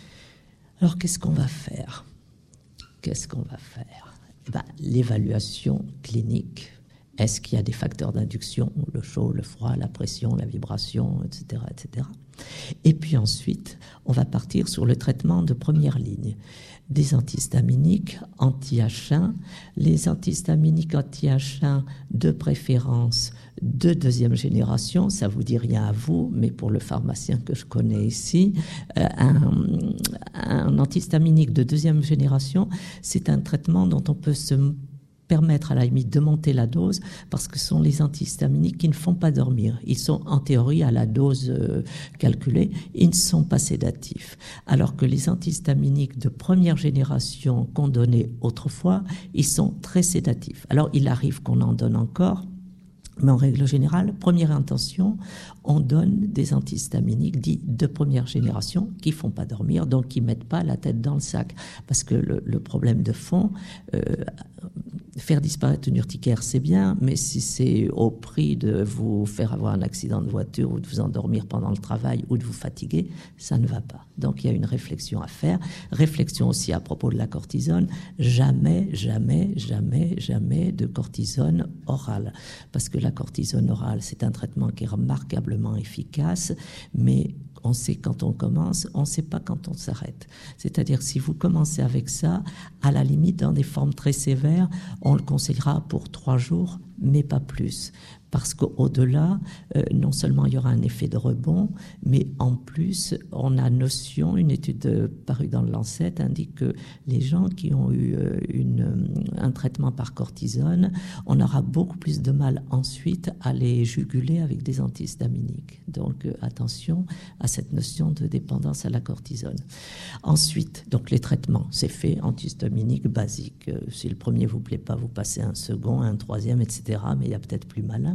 Alors, qu'est-ce qu'on va faire ? Qu'est-ce qu'on va faire ? Eh ben, l'évaluation clinique. Est-ce qu'il y a des facteurs d'induction, le chaud, le froid, la pression, la vibration, et cetera, et cetera. Et puis ensuite, on va partir sur le traitement de première ligne. Des antihistaminiques anti-H un. Les antihistaminiques anti-H un de préférence de deuxième génération, ça vous dit rien à vous, mais pour le pharmacien que je connais ici, euh, un, un antihistaminique de deuxième génération, c'est un traitement dont on peut se permettre à la limite de monter la dose parce que ce sont les antihistaminiques qui ne font pas dormir. Ils sont en théorie à la dose euh, calculée, ils ne sont pas sédatifs. Alors que les antihistaminiques de première génération qu'on donnait autrefois, ils sont très sédatifs. Alors il arrive qu'on en donne encore, mais en règle générale, première intention, on donne des antihistaminiques dits de première génération qui ne font pas dormir, donc qui ne mettent pas la tête dans le sac. Parce que le, le problème de fond, euh, faire disparaître une urticaire, c'est bien, mais si c'est au prix de vous faire avoir un accident de voiture ou de vous endormir pendant le travail ou de vous fatiguer, ça ne va pas. Donc il y a une réflexion à faire. Réflexion aussi à propos de la cortisone. Jamais, jamais, jamais, jamais de cortisone orale. Parce que la cortisone orale, c'est un traitement qui est remarquablement efficace, mais on sait quand on commence, on ne sait pas quand on s'arrête. C'est-à-dire si vous commencez avec ça, à la limite, dans des formes très sévères, on le conseillera pour trois jours, mais pas plus. Parce qu'au-delà, euh, non seulement il y aura un effet de rebond, mais en plus, on a notion, une étude euh, parue dans le Lancet indique que les gens qui ont eu euh, une, un traitement par cortisone, on aura beaucoup plus de mal ensuite à les juguler avec des antihistaminiques. Donc euh, attention à cette notion de dépendance à la cortisone. Ensuite, donc les traitements, c'est fait, antihistaminique basique. Euh, si le premier vous plaît pas, vous passez un second, un troisième, et cetera. Mais il y a peut-être plus malin.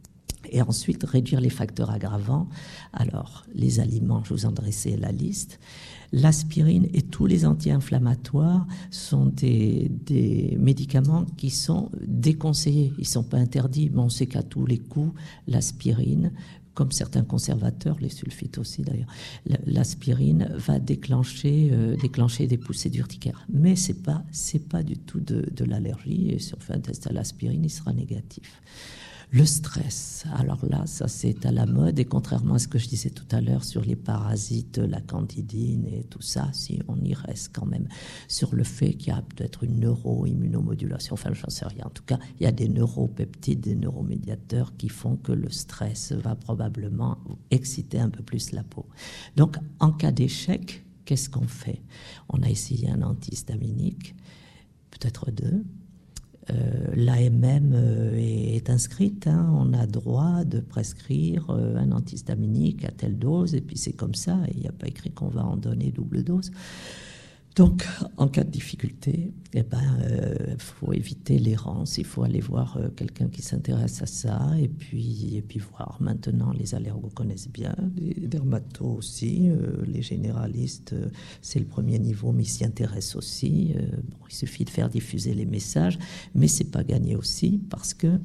Et ensuite, réduire les facteurs aggravants. Alors, les aliments, je vous en dressais la liste. L'aspirine et tous les anti-inflammatoires sont des, des médicaments qui sont déconseillés. Ils ne sont pas interdits, mais on sait qu'à tous les coups, l'aspirine, comme certains conservateurs, les sulfites aussi d'ailleurs, l'aspirine va déclencher, euh, déclencher des poussées d'urticaire. Mais ce n'est pas, c'est pas du tout de, de l'allergie. Et si on fait un test à l'aspirine, il sera négatif. Le stress, alors là, ça c'est à la mode, et contrairement à ce que je disais tout à l'heure sur les parasites, la candidine et tout ça, si on y reste quand même sur le fait qu'il y a peut-être une neuro-immunomodulation, enfin j'en sais rien, en tout cas il y a des neuropeptides, des neuromédiateurs qui font que le stress va probablement exciter un peu plus la peau. Donc en cas d'échec, qu'est-ce qu'on fait? On a essayé un antihistaminique, peut-être deux. Euh, L'A M M euh, est, est inscrite, hein, on a droit de prescrire euh, un antihistaminique à telle dose, et puis c'est comme ça, et il n'y a pas écrit qu'on va en donner double dose. Donc, en cas de difficulté, eh ben, euh, faut éviter l'errance, il faut aller voir euh, quelqu'un qui s'intéresse à ça, et puis, et puis voir. Maintenant, les allergos connaissent bien, les dermatos aussi, euh, les généralistes, euh, c'est le premier niveau, mais ils s'y intéressent aussi. Euh, bon, il suffit de faire diffuser les messages, mais c'est pas gagné aussi, parce que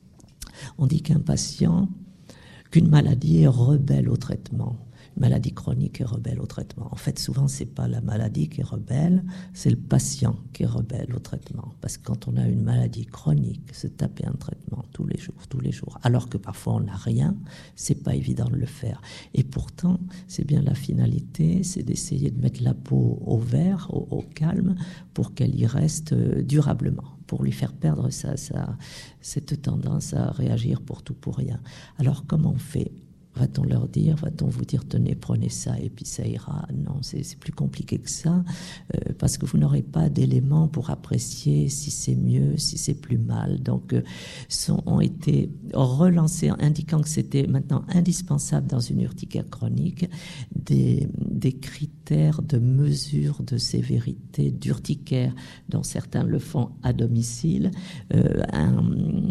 on dit qu'un patient, qu'une maladie est rebelle au traitement. Une maladie chronique est rebelle au traitement. En fait, souvent, c'est pas la maladie qui est rebelle, c'est le patient qui est rebelle au traitement. Parce que quand on a une maladie chronique, se taper un traitement tous les jours, tous les jours, alors que parfois on n'a rien, c'est pas évident de le faire. Et pourtant, c'est bien la finalité, c'est d'essayer de mettre la peau au vert, au, au calme, pour qu'elle y reste durablement, pour lui faire perdre sa, sa, cette tendance à réagir pour tout, pour rien. Alors, comment on fait ? Va-t-on leur dire, va-t-on vous dire, tenez, prenez ça et puis ça ira? Non, c'est, c'est plus compliqué que ça, euh, parce que vous n'aurez pas d'éléments pour apprécier si c'est mieux, si c'est plus mal. Donc, euh, sont, ont été relancés, indiquant que c'était maintenant indispensable dans une urticaire chronique, des, des critères de mesure de sévérité d'urticaire, dont certains le font à domicile, euh, un,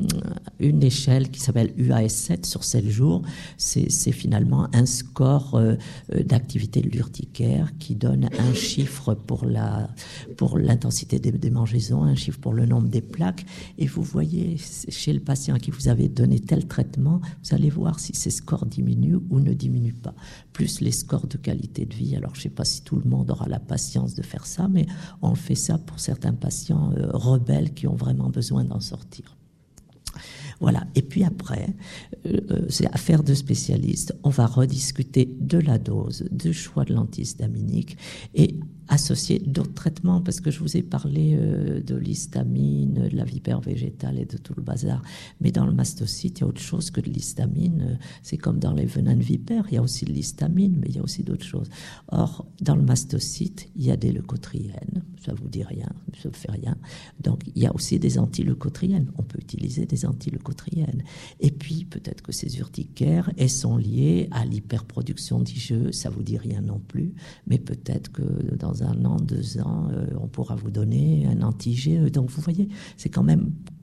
une échelle qui s'appelle U A S sept sur sept jours, c'est c'est finalement un score euh, d'activité de l'urticaire qui donne un chiffre pour la pour l'intensité des démangeaisons, un chiffre pour le nombre des plaques. Et vous voyez, chez le patient à qui vous avez donné tel traitement, vous allez voir si ces scores diminuent ou ne diminuent pas. Plus les scores de qualité de vie. Alors, je ne sais pas si tout le monde aura la patience de faire ça, mais on fait ça pour certains patients euh, rebelles qui ont vraiment besoin d'en sortir. Voilà. Et puis après, euh, c'est affaire de spécialistes. On va rediscuter de la dose, du choix de l'antihistaminique et associer d'autres traitements, parce que je vous ai parlé euh, de l'histamine, de la vipère végétale et de tout le bazar. Mais dans le mastocyte, il y a autre chose que de l'histamine. C'est comme dans les venins de vipère, il y a aussi de l'histamine, mais il y a aussi d'autres choses. Or, dans le mastocyte, il y a des leucotriènes. Ça vous dit rien, ça ne fait rien. Donc, il y a aussi des antileucotriènes. On peut utiliser des antileucotriènes. Et puis, peut-être que ces urticaires, elles sont liées à l'hyperproduction d'I G E. Ça vous dit rien non plus. Mais peut-être que dans un an, deux ans, euh, on pourra vous donner un anti-I G E. Donc, vous voyez, c'est quand même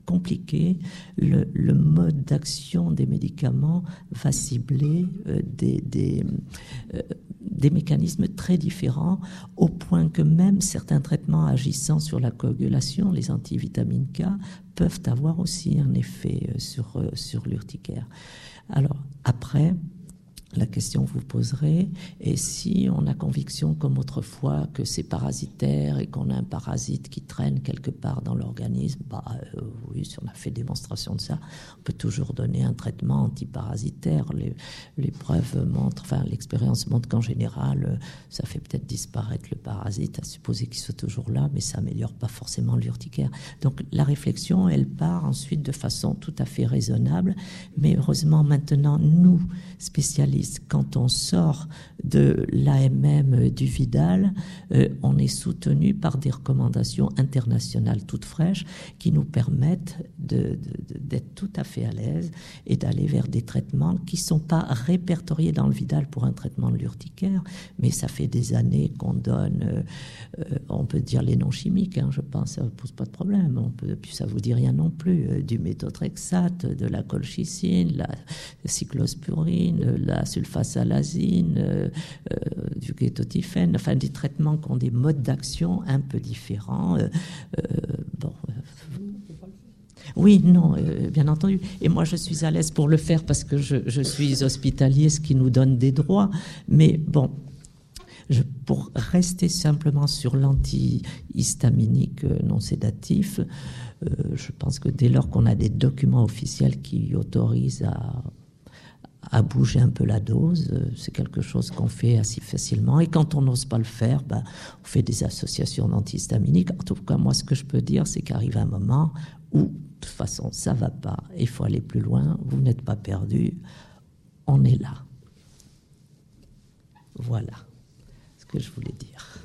compliqué. Le, le mode d'action des médicaments va cibler euh, des, des, euh, des mécanismes très différents, au point que même certains traitements agissant sur la coagulation, les antivitamines K, peuvent avoir aussi un effet sur, euh, sur l'urticaire. Alors, après, la question que vous poserez est si on a conviction, comme autrefois, que c'est parasitaire et qu'on a un parasite qui traîne quelque part dans l'organisme, bah euh, oui, si on a fait démonstration de ça, on peut toujours donner un traitement antiparasitaire. Les, les preuves montrent, enfin l'expérience montre qu'en général, ça fait peut-être disparaître le parasite, à supposer qu'il soit toujours là, mais ça améliore pas forcément l'urticaire. Donc la réflexion, elle part ensuite de façon tout à fait raisonnable, mais heureusement maintenant, nous, spécialistes, quand on sort de l'A M M du Vidal, euh, on est soutenu par des recommandations internationales toutes fraîches qui nous permettent de, de, de, d'être tout à fait à l'aise et d'aller vers des traitements qui ne sont pas répertoriés dans le Vidal pour un traitement de l'urticaire, mais ça fait des années qu'on donne, euh, euh, on peut dire les noms chimiques, hein, je pense, ça ne pose pas de problème, on peut, puis ça ne vous dit rien non plus, euh, du méthotrexate, de la colchicine, la cyclosporine, la sulfasalazine, euh, euh, du kétotifène, enfin des traitements qui ont des modes d'action un peu différents. Euh, euh, bon, euh, oui, non, euh, bien entendu. Et moi, je suis à l'aise pour le faire parce que je, je suis hospitalier, ce qui nous donne des droits. Mais bon, je, pour rester simplement sur l'antihistaminique non sédatif, euh, je pense que dès lors qu'on a des documents officiels qui autorisent à à bouger un peu la dose, c'est quelque chose qu'on fait assez facilement. Et quand on n'ose pas le faire, ben, on fait des associations d'antihistaminiques. En tout cas, moi, ce que je peux dire, c'est qu'arrive un moment où, de toute façon, ça ne va pas, il faut aller plus loin, vous n'êtes pas perdu, on est là. Voilà ce que je voulais dire.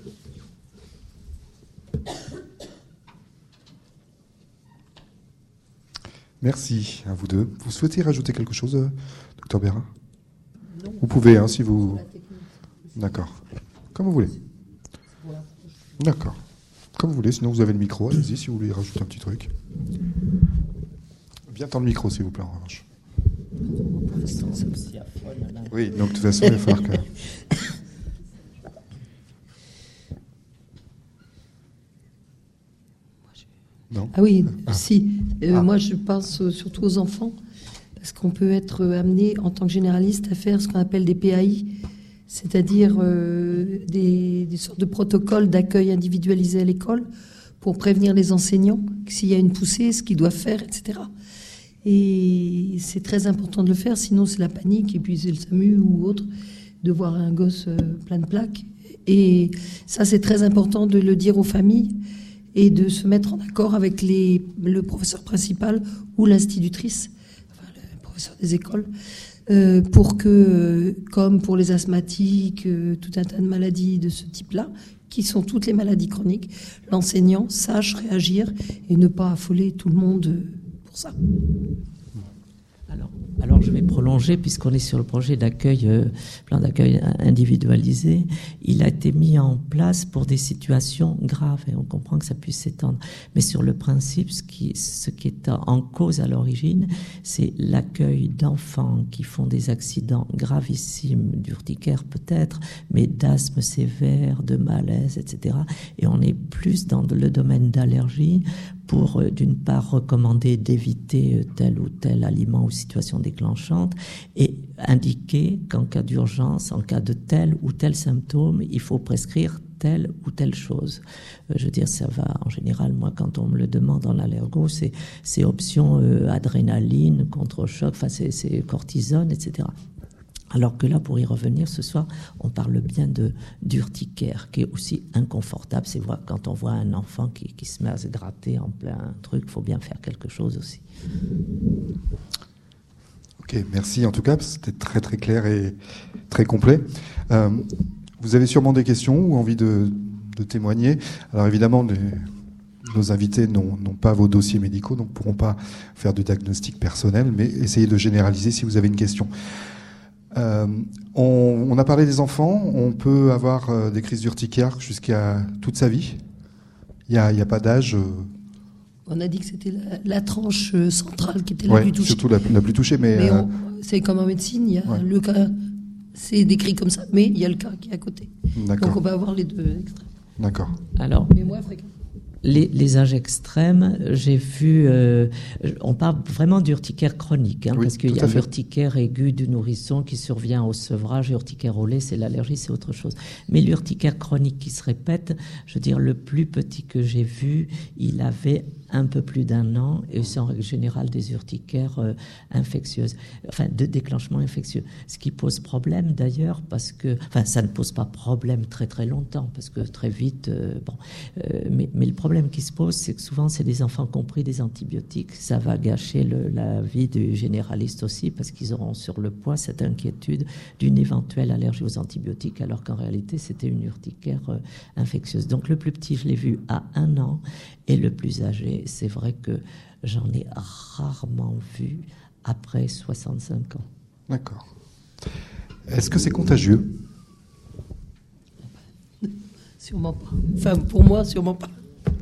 Merci à vous deux. Vous souhaitez rajouter quelque chose, docteur Bérin ? Non. Vous pouvez, hein, si vous... D'accord. Comme vous voulez. D'accord. Comme vous voulez, sinon vous avez le micro. Allez-y, si vous voulez rajouter un petit truc. Bien tendre le micro, s'il vous plaît, en revanche. Oui, donc de toute façon, il va falloir que... Non. Ah oui, ah. si. Euh, ah. Moi, je pense surtout aux enfants, parce qu'on peut être amené, en tant que généraliste, à faire ce qu'on appelle des P A I, c'est-à-dire euh, des, des sortes de protocoles d'accueil individualisé à l'école pour prévenir les enseignants s'il y a une poussée, ce qu'ils doivent faire, et cetera. Et c'est très important de le faire, sinon c'est la panique, et puis c'est le SAMU ou autre, de voir un gosse euh, plein de plaques. Et ça, c'est très important de le dire aux familles, et de se mettre en accord avec les, le professeur principal ou l'institutrice, enfin le professeur des écoles, euh, pour que, comme pour les asthmatiques, euh, tout un tas de maladies de ce type-là, qui sont toutes les maladies chroniques, l'enseignant sache réagir et ne pas affoler tout le monde pour ça. Alors, alors je vais prolonger, puisqu'on est sur le projet d'accueil, euh, plan d'accueil individualisé. Il a été mis en place pour des situations graves, et on comprend que ça puisse s'étendre. Mais sur le principe, ce qui, ce qui est en cause à l'origine, c'est l'accueil d'enfants qui font des accidents gravissimes, d'urticaire peut-être, mais d'asthme sévère, de malaise, et cetera. Et on est plus dans le domaine d'allergie, pour, euh, d'une part, recommander d'éviter euh, tel ou tel aliment ou situation déclenchante, et indiquer qu'en cas d'urgence, en cas de tel ou tel symptôme, il faut prescrire telle ou telle chose. Euh, je veux dire, ça va, en général, moi, quand on me le demande en allergo, c'est, c'est option euh, adrénaline, contre-choc, enfin, c'est, c'est cortisone, et cetera. Alors que là, pour y revenir ce soir, on parle bien de d'urticaire, qui est aussi inconfortable. C'est voir quand on voit un enfant qui, qui se met à se gratter en plein truc, il faut bien faire quelque chose aussi. Ok, merci en tout cas, c'était très très clair et très complet. Euh, vous avez sûrement des questions ou envie de, de témoigner. Alors évidemment, les, nos invités n'ont, n'ont pas vos dossiers médicaux, donc ne pourront pas faire de diagnostic personnel, mais essayez de généraliser si vous avez une question. Euh, on, on a parlé des enfants, on peut avoir euh, des crises d'urticaire jusqu'à toute sa vie. Il n'y a, il y a pas d'âge. Euh, On a dit que c'était la, la tranche centrale qui était la ouais, plus touchée. Surtout la, la plus touchée, mais... mais euh... on, c'est comme en médecine, il y a ouais. le cas, c'est décrit comme ça, mais il y a le cas qui est à côté. D'accord. Donc on va avoir les deux extrêmes. D'accord. Alors, mais moins fréquent. Les, les âges extrêmes, j'ai vu, euh, on parle vraiment d'urticaire chronique, hein, oui, parce qu'il y a l'urticaire aigu du nourrisson qui survient au sevrage, urticaire au lait, c'est l'allergie, c'est autre chose. Mais l'urticaire chronique qui se répète, je veux dire, le plus petit que j'ai vu, il avait un peu plus d'un an, et c'est en règle générale des urticaires euh, infectieuses, enfin de déclenchement infectieux. Ce qui pose problème d'ailleurs, parce que, enfin ça ne pose pas problème très très longtemps, parce que très vite, euh, bon, euh, mais, mais le problème qui se pose, c'est que souvent c'est des enfants qui ont pris des antibiotiques, ça va gâcher le, la vie du généraliste aussi, parce qu'ils auront sur le poids cette inquiétude d'une éventuelle allergie aux antibiotiques, alors qu'en réalité c'était une urticaire euh, infectieuse. Donc le plus petit, je l'ai vu à un an, et le plus âgé, c'est vrai que j'en ai rarement vu après soixante-cinq ans. D'accord. Est-ce que c'est contagieux ? Sûrement pas. Enfin, pour moi, sûrement pas.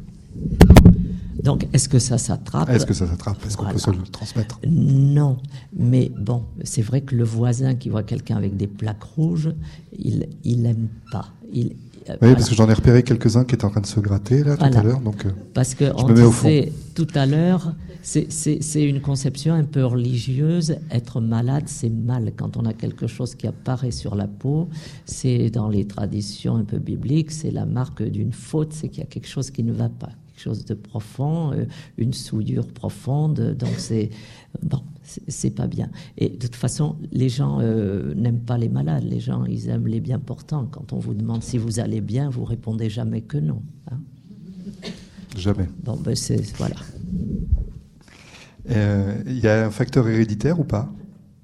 Donc, est-ce que ça s'attrape ? Est-ce que ça s'attrape ? Est-ce qu'on voilà. peut se le transmettre ? Non, mais bon, c'est vrai que le voisin qui voit quelqu'un avec des plaques rouges, il il aime pas. Il Oui, voilà. parce que j'en ai repéré quelques-uns qui étaient en train de se gratter là Voilà. tout à l'heure, donc euh, parce que je on me mets au fond. disait tout à l'heure, c'est, c'est, c'est une conception un peu religieuse. Être malade, c'est mal. Quand on a quelque chose qui apparaît sur la peau, c'est dans les traditions un peu bibliques, c'est la marque d'une faute, c'est qu'il y a quelque chose qui ne va pas, quelque chose de profond, euh, une souillure profonde. Donc c'est bon. C'est pas bien. Et de toute façon, les gens euh, n'aiment pas les malades. Les gens, ils aiment les bien portants. Quand on vous demande si vous allez bien, vous répondez jamais que non. Hein. Jamais. Bon, ben c'est voilà. Il euh, y a un facteur héréditaire ou pas ?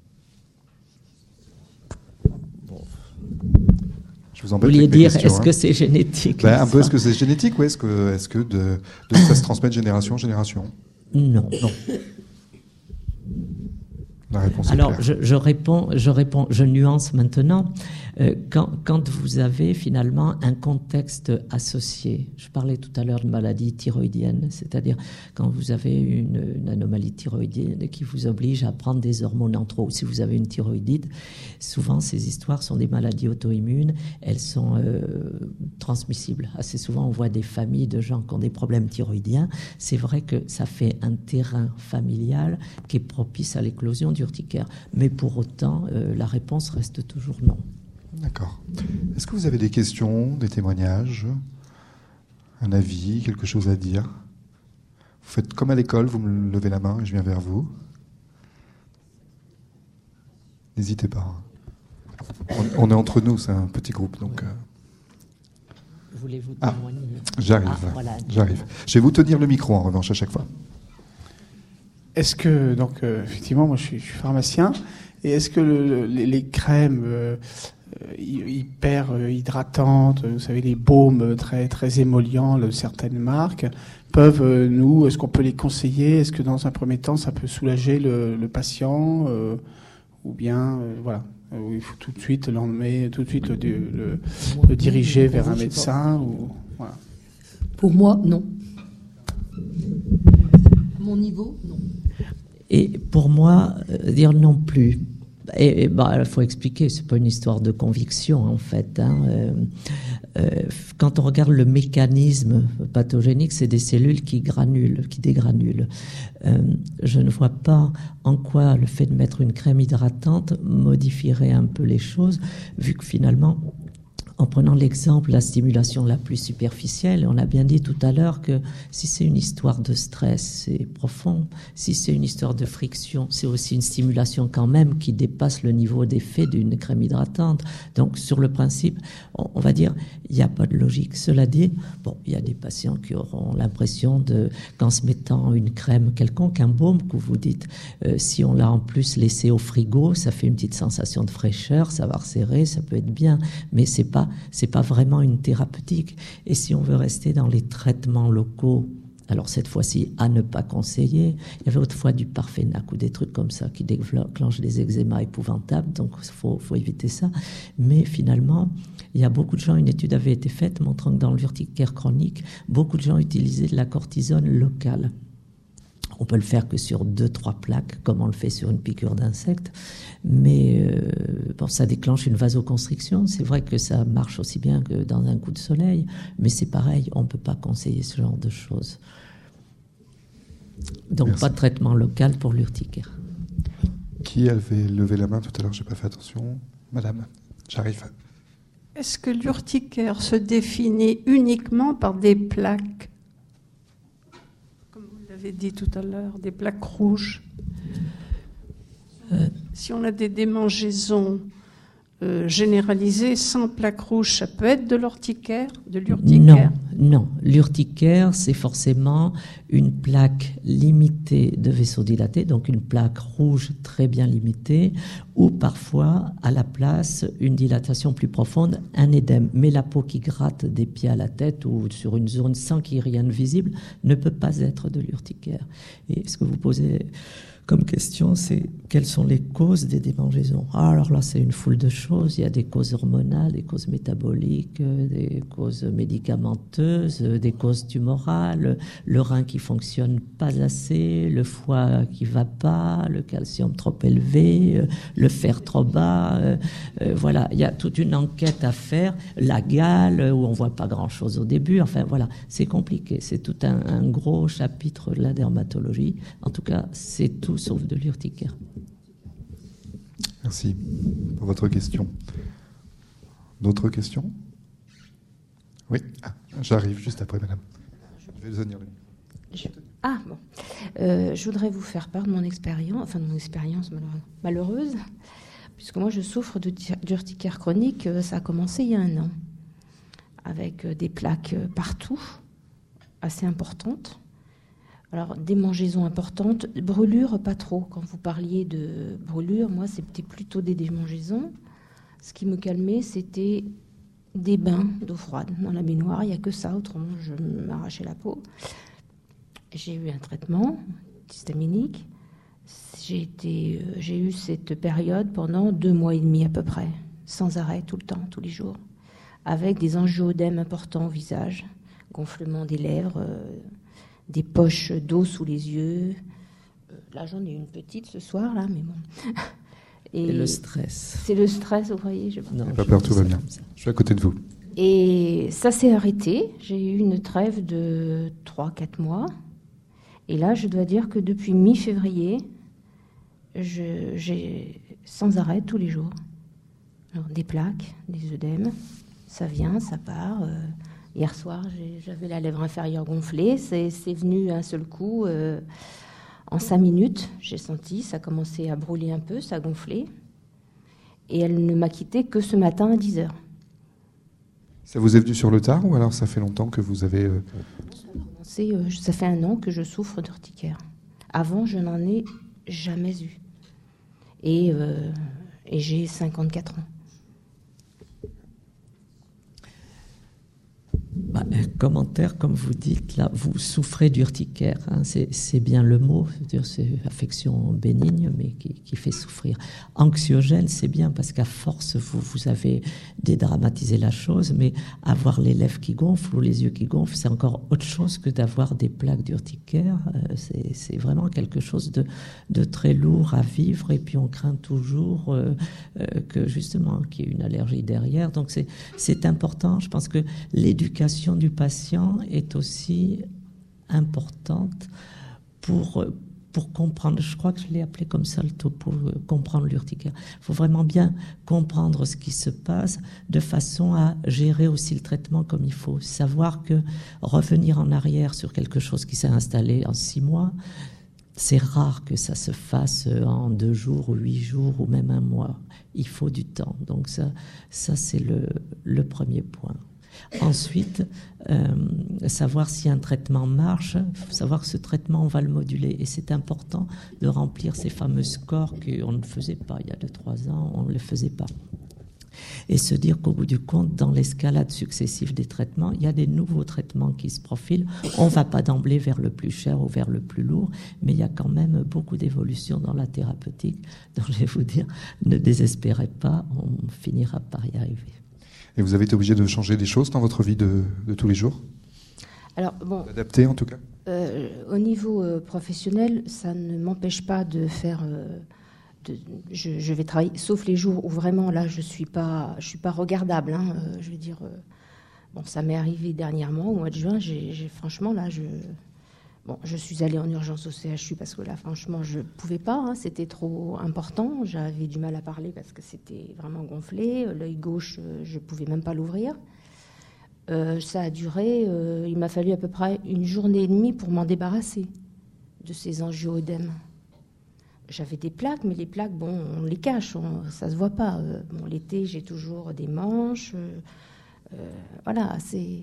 Bon. Je vous embête Vous vouliez avec mes dire, questions, est-ce hein. que c'est génétique Ben, un peu, est-ce que c'est génétique ou est-ce que, est-ce que de, de, ça se transmet de génération en génération ? Non. Non. La réponse est Alors, claire. je, je réponds, je réponds, je nuance maintenant. Euh, quand, quand vous avez finalement un contexte associé, je parlais tout à l'heure de maladie thyroïdienne, c'est-à-dire quand vous avez une, une anomalie thyroïdienne qui vous oblige à prendre des hormones en trop. Si vous avez une thyroïdite, souvent ces histoires sont des maladies auto-immunes, elles sont euh, transmissibles. Assez souvent, on voit des familles de gens qui ont des problèmes thyroïdiens. C'est vrai que ça fait un terrain familial qui est propice à l'éclosion d'urticaire. Mais pour autant, euh, la réponse reste toujours non. D'accord. Est-ce que vous avez des questions, des témoignages, un avis, quelque chose à dire ? Vous faites comme à l'école, vous me levez la main et je viens vers vous. N'hésitez pas. On, on est entre nous, c'est un petit groupe, donc... Euh... Voulez-vous ah, témoigner ? J'arrive, ah, voilà. j'arrive. Je vais vous tenir le micro en revanche à chaque fois. Est-ce que, donc, euh, effectivement, moi je suis, je suis pharmacien, et est-ce que le, les, les crèmes euh, hyper hydratantes, vous savez, les baumes très, très émollients de certaines marques, peuvent, euh, nous, est-ce qu'on peut les conseiller ? Est-ce que dans un premier temps, ça peut soulager le, le patient euh, ou bien, euh, voilà, euh, il faut tout de suite l'emmener, tout de suite le, le, le diriger vers un médecin ou, voilà. Pour moi, non. À mon niveau, non. Et pour moi, euh, dire non plus. Et, et bah, il faut expliquer, c'est pas une histoire de conviction en fait. Hein. Euh, euh, quand on regarde le mécanisme pathogénique, c'est des cellules qui granulent, qui dégranulent. Euh, je ne vois pas en quoi le fait de mettre une crème hydratante modifierait un peu les choses, vu que finalement, en prenant l'exemple de la stimulation la plus superficielle, on a bien dit tout à l'heure que si c'est une histoire de stress, c'est profond. Si c'est une histoire de friction, c'est aussi une stimulation quand même qui dépasse le niveau d'effet d'une crème hydratante. Donc, sur le principe, on, on va dire, il n'y a pas de logique. Cela dit, bon, il y a des patients qui auront l'impression de, qu'en se mettant une crème quelconque, un baume que vous dites, euh, si on l'a en plus laissé au frigo, ça fait une petite sensation de fraîcheur, ça va resserrer, ça peut être bien, mais c'est pas c'est pas vraiment une thérapeutique. Et si on veut rester dans les traitements locaux, alors cette fois-ci à ne pas conseiller, il y avait autrefois du Parfenac ou des trucs comme ça qui déclenchent des eczémas épouvantables, donc il faut, faut éviter ça. Mais finalement, il y a beaucoup de gens, une étude avait été faite montrant que dans l'urticaire chronique, beaucoup de gens utilisaient de la cortisone locale. On peut le faire que sur deux, trois plaques, comme on le fait sur une piqûre d'insecte. Mais euh, bon, ça déclenche une vasoconstriction. C'est vrai que ça marche aussi bien que dans un coup de soleil, mais c'est pareil, on ne peut pas conseiller ce genre de choses. Donc Merci. Pas de traitement local pour l'urticaire. Qui avait levé la main tout à l'heure? J'ai pas fait attention. Madame, j'arrive. Est-ce que l'urticaire se définit uniquement par des plaques, comme vous l'avez dit tout à l'heure, des plaques rouges? Euh, Si on a des démangeaisons euh, généralisées sans plaques rouges, ça peut être de l'urticaire, de l'urticaire? Non, non. L'urticaire, c'est forcément une plaque limitée de vaisseaux dilatés, donc une plaque rouge très bien limitée, ou parfois, à la place, une dilatation plus profonde, un édème. Mais la peau qui gratte des pieds à la tête ou sur une zone sans qu'il y ait rien de visible ne peut pas être de l'urticaire. Et ce que vous posez comme question, c'est quelles sont les causes des démangeaisons. Ah, alors là, c'est une foule de choses. Il y a des causes hormonales, des causes métaboliques, des causes médicamenteuses, des causes tumorales, le rein qui fonctionne pas assez, le foie qui va pas, le calcium trop élevé, le fer trop bas. Euh, euh, voilà, il y a toute une enquête à faire. La gale, où on voit pas grand-chose au début. Enfin, voilà, c'est compliqué. C'est tout un, un gros chapitre de la dermatologie. En tout cas, c'est tout sauf de l'urticaire. Merci pour votre question. D'autres questions? Oui, ah, j'arrive juste après, madame. Je vais tenir le Je... Ah, bon. Euh, je voudrais vous faire part de mon expérience, enfin de mon expérience malheureuse, puisque moi je souffre de, d'urticaire chronique. Ça a commencé il y a un an, avec des plaques partout, assez importantes. Alors, démangeaisons importantes, brûlures, pas trop. Quand vous parliez de brûlures, moi, c'était plutôt des démangeaisons. Ce qui me calmait, c'était des bains d'eau froide dans la baignoire. Il n'y a que ça, autrement, je m'arrachais la peau. J'ai eu un traitement histaminique. J'ai, été, j'ai eu cette période pendant deux mois et demi à peu près, sans arrêt, tout le temps, tous les jours, avec des angioëdèmes importants au visage, gonflement des lèvres, euh, des poches d'eau sous les yeux. Là, j'en ai une petite ce soir, là, mais bon. Et, Et le stress. C'est le stress, vous voyez. Je... Non, pas peur, tout va bien. Je suis à côté de vous. Et ça s'est arrêté. J'ai eu une trêve de trois à quatre mois. Et là, je dois dire que depuis mi-février, je, j'ai sans arrêt tous les jours. Alors, des plaques, des œdèmes, ça vient, ça part. Euh, hier soir, j'ai, j'avais la lèvre inférieure gonflée. C'est, c'est venu un seul coup. Euh, en cinq minutes, j'ai senti, ça commençait à brûler un peu, ça a gonflé. Et elle ne m'a quitté que ce matin à dix heures. Ça vous est venu sur le tard ou alors ça fait longtemps que vous avez... Euh... C'est, euh, ça fait un an que je souffre d'urticaire. Avant, je n'en ai jamais eu. Et, euh, et j'ai cinquante-quatre ans. Bah, un commentaire, comme vous dites, là, vous souffrez d'urticaire. Hein, c'est, c'est bien le mot, c'est-à-dire c'est affection bénigne, mais qui, qui fait souffrir. Anxiogène, c'est bien parce qu'à force, vous, vous avez dédramatisé la chose, mais avoir les lèvres qui gonflent ou les yeux qui gonflent, c'est encore autre chose que d'avoir des plaques d'urticaire. Euh, c'est, c'est vraiment quelque chose de, de très lourd à vivre, et puis on craint toujours euh, euh, que justement qu'il y ait une allergie derrière. Donc c'est, c'est important. Je pense que l'éducation du patient est aussi importante pour, pour comprendre. Je crois que je l'ai appelé comme ça le taux, pour comprendre l'urticaire. Il faut vraiment bien comprendre ce qui se passe de façon à gérer aussi le traitement comme il faut. Savoir que revenir en arrière sur quelque chose qui s'est installé en six mois, c'est rare que ça se fasse en deux jours ou huit jours ou même un mois. Il faut du temps. Donc ça, ça c'est le, le premier point. Ensuite, euh, savoir si un traitement marche, il faut savoir que ce traitement, on va le moduler. Et c'est important de remplir ces fameux scores qu'on ne faisait pas il y a deux trois ans, on ne les faisait pas. Et se dire qu'au bout du compte, dans l'escalade successive des traitements, il y a des nouveaux traitements qui se profilent. On ne va pas d'emblée vers le plus cher ou vers le plus lourd, mais il y a quand même beaucoup d'évolutions dans la thérapeutique. Donc je vais vous dire, ne désespérez pas, on finira par y arriver. Et vous avez été obligé de changer des choses dans votre vie de, de tous les jours? Alors, bon, D'adapter en tout cas? euh, au niveau euh, professionnel, ça ne m'empêche pas de faire... Euh, de, je, je vais travailler, sauf les jours où vraiment, là, je ne suis pas, je suis pas regardable. Hein, euh, je veux dire... Euh, bon, ça m'est arrivé dernièrement, au mois de juin, j'ai, j'ai, franchement, là, je... Bon, je suis allée en urgence au C H U parce que là, franchement, je ne pouvais pas. Hein, c'était trop important. J'avais du mal à parler parce que c'était vraiment gonflé. L'œil gauche, je ne pouvais même pas l'ouvrir. Euh, ça a duré... Euh, il m'a fallu à peu près une journée et demie pour m'en débarrasser de ces angio-œdèmes. J'avais des plaques, mais les plaques, bon, on les cache, on, ça ne se voit pas. Euh, bon, l'été, j'ai toujours des manches. Euh, euh, voilà, c'est...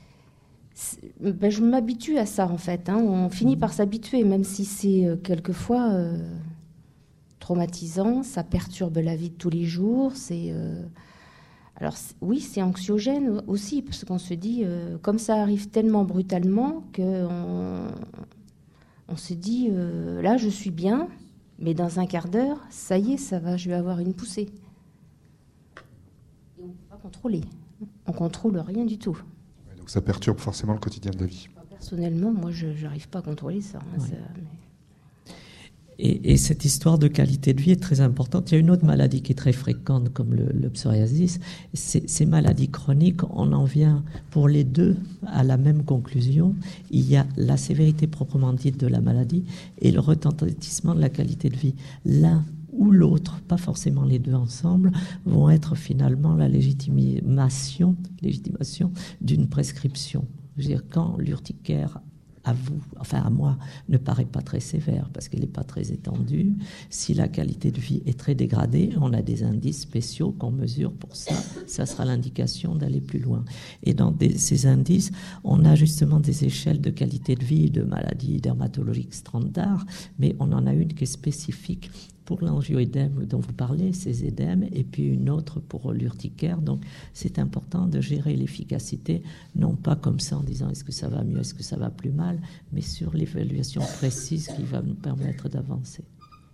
Ben, je m'habitue à ça en fait. Hein. On finit par s'habituer, même si c'est euh, quelquefois euh, traumatisant, ça perturbe la vie de tous les jours. C'est, euh... Alors c'est, oui, c'est anxiogène aussi, parce qu'on se dit, euh, comme ça arrive tellement brutalement, qu'on on se dit, euh, là je suis bien, mais dans un quart d'heure, ça y est, ça va, je vais avoir une poussée. Et on ne peut pas contrôler. On ne contrôle rien du tout. Donc ça perturbe forcément le quotidien de la vie. Personnellement, moi, je n'arrive pas à contrôler ça. Hein, ouais. ça mais... et, et cette histoire de qualité de vie est très importante. Il y a une autre maladie qui est très fréquente, comme le, le psoriasis. C'est, ces maladies chroniques, on en vient pour les deux à la même conclusion. Il y a la sévérité proprement dite de la maladie et le retentissement de la qualité de vie. L'un ou l'autre, pas forcément les deux ensemble, vont être finalement la légitimation, légitimation d'une prescription. Je veux dire, quand l'urticaire, à vous, enfin à moi, ne paraît pas très sévère parce qu'elle n'est pas très étendue, si la qualité de vie est très dégradée, on a des indices spéciaux qu'on mesure pour ça, ça sera l'indication d'aller plus loin. Et dans des, ces indices, on a justement des échelles de qualité de vie, de maladies dermatologiques standards, mais on en a une qui est spécifique pour l'angio-œdème dont vous parlez, ces œdèmes, et puis une autre pour l'urticaire. Donc, c'est important de gérer l'efficacité, non pas comme ça en disant est-ce que ça va mieux, est-ce que ça va plus mal, mais sur l'évaluation précise qui va nous permettre d'avancer.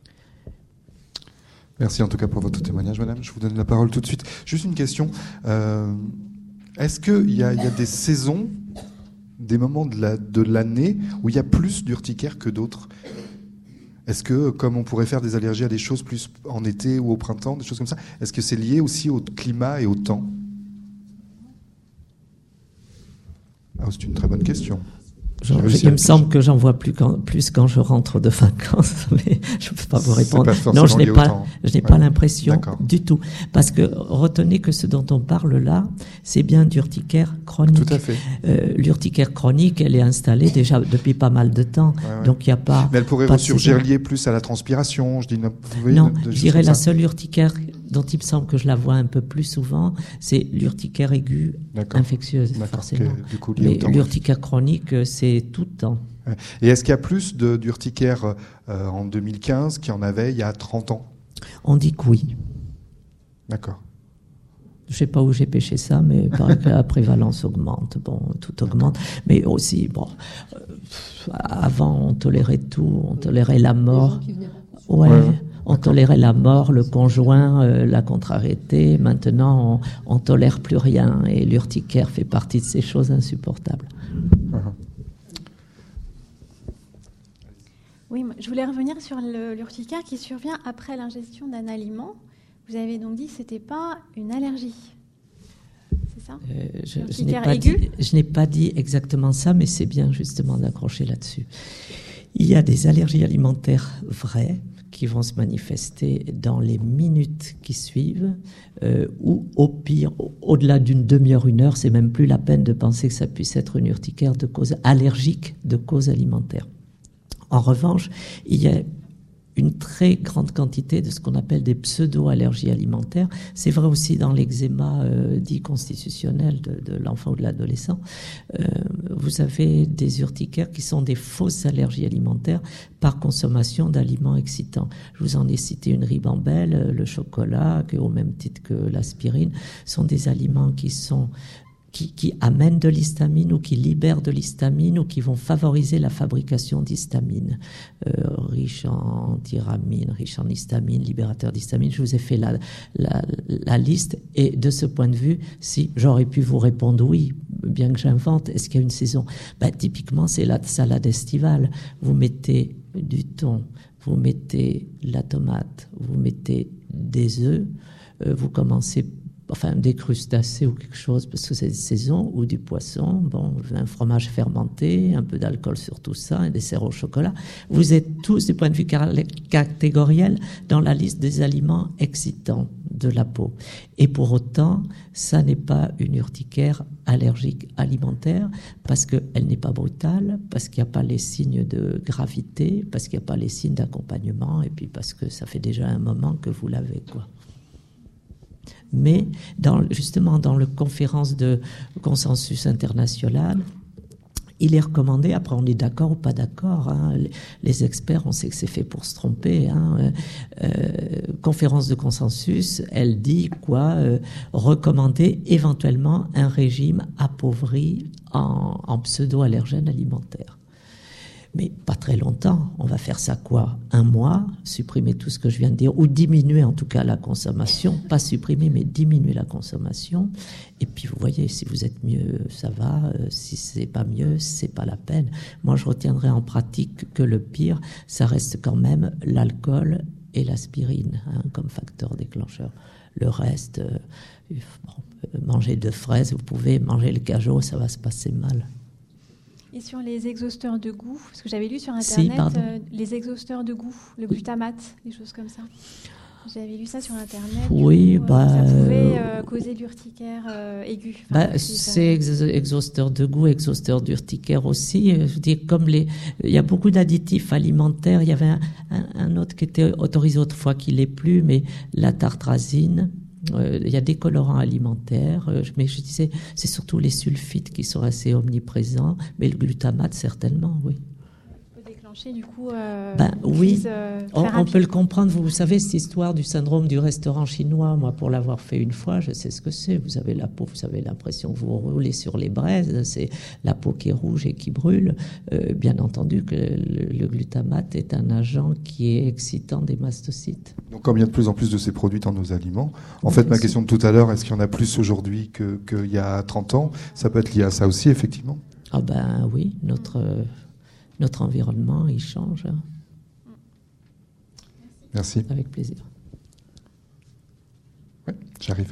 Merci en tout cas pour votre témoignage, madame. Je vous donne la parole tout de suite. Juste une question. Euh, est-ce qu'il y a, il y a des saisons, des moments de, la, de l'année où il y a plus d'urticaire que d'autres ? Est-ce que, comme on pourrait faire des allergies à des choses plus en été ou au printemps, des choses comme ça, est-ce que c'est lié aussi au climat et au temps ? Ah, c'est une très bonne question. Genre, il me semble que j'en vois plus quand, plus quand je rentre de vacances, mais je ne peux pas vous répondre. Pas non, je n'ai pas, je n'ai ouais. pas l'impression D'accord. du tout. Parce que retenez que ce dont on parle là, c'est bien d'urticaire chronique. Tout à fait. Euh, l'urticaire chronique, elle est installée déjà depuis pas mal de temps. Ouais, ouais. Donc il n'y a pas. Mais elle pourrait ressurgir liée plus à la transpiration, je dis. Vous voyez, non, de, de je dirais la seule urticaire dont il me semble que je la vois un peu plus souvent, c'est l'urticaire aiguë infectieuse, D'accord. forcément. Okay. Du coup, mais l'urticaire chronique, c'est tout le temps. Et est-ce qu'il y a plus de, d'urticaire euh, en deux mille quinze qu'il y en avait il y a trente ans ? On dit que oui. D'accord. Je ne sais pas où j'ai pêché ça, mais il paraît que la prévalence augmente. Bon, tout augmente. D'accord. Mais aussi, bon, euh, avant, on tolérait tout. On tolérait la mort. Ouais. ouais, ouais. On D'accord. tolérait la mort, le conjoint, euh, la contrariété. Maintenant, on ne tolère plus rien. Et l'urticaire fait partie de ces choses insupportables. Uh-huh. Oui, je voulais revenir sur le, l'urticaire qui survient après l'ingestion d'un aliment. Vous avez donc dit que ce n'était pas une allergie. C'est ça euh, je, je, n'ai pas dit, je n'ai pas dit exactement ça, mais c'est bien justement d'accrocher là-dessus. Il y a des allergies alimentaires vraies qui vont se manifester dans les minutes qui suivent, euh, ou au pire, au- au-delà d'une demi-heure, une heure, c'est même plus la peine de penser que ça puisse être une urticaire de cause allergique, de cause alimentaire. En revanche, il y a une très grande quantité de ce qu'on appelle des pseudo-allergies alimentaires. C'est vrai aussi dans l'eczéma euh, dit constitutionnel de, de l'enfant ou de l'adolescent. Euh, vous avez des urticaires qui sont des fausses allergies alimentaires par consommation d'aliments excitants. Je vous en ai cité une ribambelle, le chocolat, qui, au même titre que l'aspirine, sont des aliments qui sont qui, qui amènent de l'histamine ou qui libèrent de l'histamine ou qui vont favoriser la fabrication d'histamine, euh, riche en tyramine, riche en histamine, libérateur d'histamine. Je vous ai fait la, la, la liste et de ce point de vue, si j'aurais pu vous répondre oui, bien que j'invente, est-ce qu'il y a une saison? Ben, typiquement, c'est la salade estivale. Vous mettez du thon, vous mettez la tomate, vous mettez des œufs, euh, vous commencez enfin des crustacés ou quelque chose, parce que c'est saison, ou du poisson, bon, un fromage fermenté, un peu d'alcool sur tout ça, un dessert au chocolat. Vous êtes tous, du point de vue catégoriel, dans la liste des aliments excitants de la peau. Et pour autant, ça n'est pas une urticaire allergique alimentaire, parce qu'elle n'est pas brutale, parce qu'il n'y a pas les signes de gravité, parce qu'il n'y a pas les signes d'accompagnement, et puis parce que ça fait déjà un moment que vous l'avez, quoi. Mais dans, justement dans la conférence de consensus international, il est recommandé, après on est d'accord ou pas d'accord, hein, les, les experts, on sait que c'est fait pour se tromper, hein, euh, conférence de consensus, elle dit quoi, euh, recommander éventuellement un régime appauvri en, en pseudo-allergènes alimentaires. Mais pas très longtemps. On va faire ça quoi? Un mois, supprimer tout ce que je viens de dire, ou diminuer en tout cas la consommation, pas supprimer, mais diminuer la consommation. Et puis vous voyez, si vous êtes mieux, ça va. Euh, si c'est pas mieux, c'est pas la peine. Moi, je retiendrai en pratique que le pire, ça reste quand même l'alcool et l'aspirine, hein, comme facteur déclencheur. Le reste, euh, bon, euh, manger de fraises, vous pouvez manger le cajot, ça va se passer mal. Et sur les exhausteurs de goût, parce que j'avais lu sur Internet, si, euh, les exhausteurs de goût, le glutamate, des choses comme ça. J'avais lu ça sur Internet. Oui, coup, bah, euh, ça pouvait euh, causer de l'urticaire euh, aiguë. Enfin, bah, c'est ex- exhausteur de goût, exhausteur d'urticaire aussi. Je veux dire, comme les, il y a beaucoup d'additifs alimentaires. Il y avait un, un, un autre qui était autorisé autrefois, qui l'est plus, mais la tartrazine. Euh, il y a des colorants alimentaires, euh, mais je disais, c'est surtout les sulfites qui sont assez omniprésents, mais le glutamate, certainement, oui. Ça peut déclencher, du coup, euh, ben, oui, crise, euh, on, on peut le comprendre. Vous, vous savez, cette histoire du syndrome du restaurant chinois, moi, pour l'avoir fait une fois, je sais ce que c'est. Vous avez la peau, vous avez l'impression que vous roulez sur les braises, c'est la peau qui est rouge et qui brûle. Euh, bien entendu que le, le glutamate est un agent qui est excitant des mastocytes. Donc, comme il y a de plus en plus de ces produits dans nos aliments, en fait, ma question de tout à l'heure, est-ce qu'il y en a plus aujourd'hui que, qu'il y a trente ans? Ça peut être lié à ça aussi, effectivement? Ah ben oui, notre, euh, notre environnement, il change. Hein. Merci. Avec plaisir. Oui, j'arrive.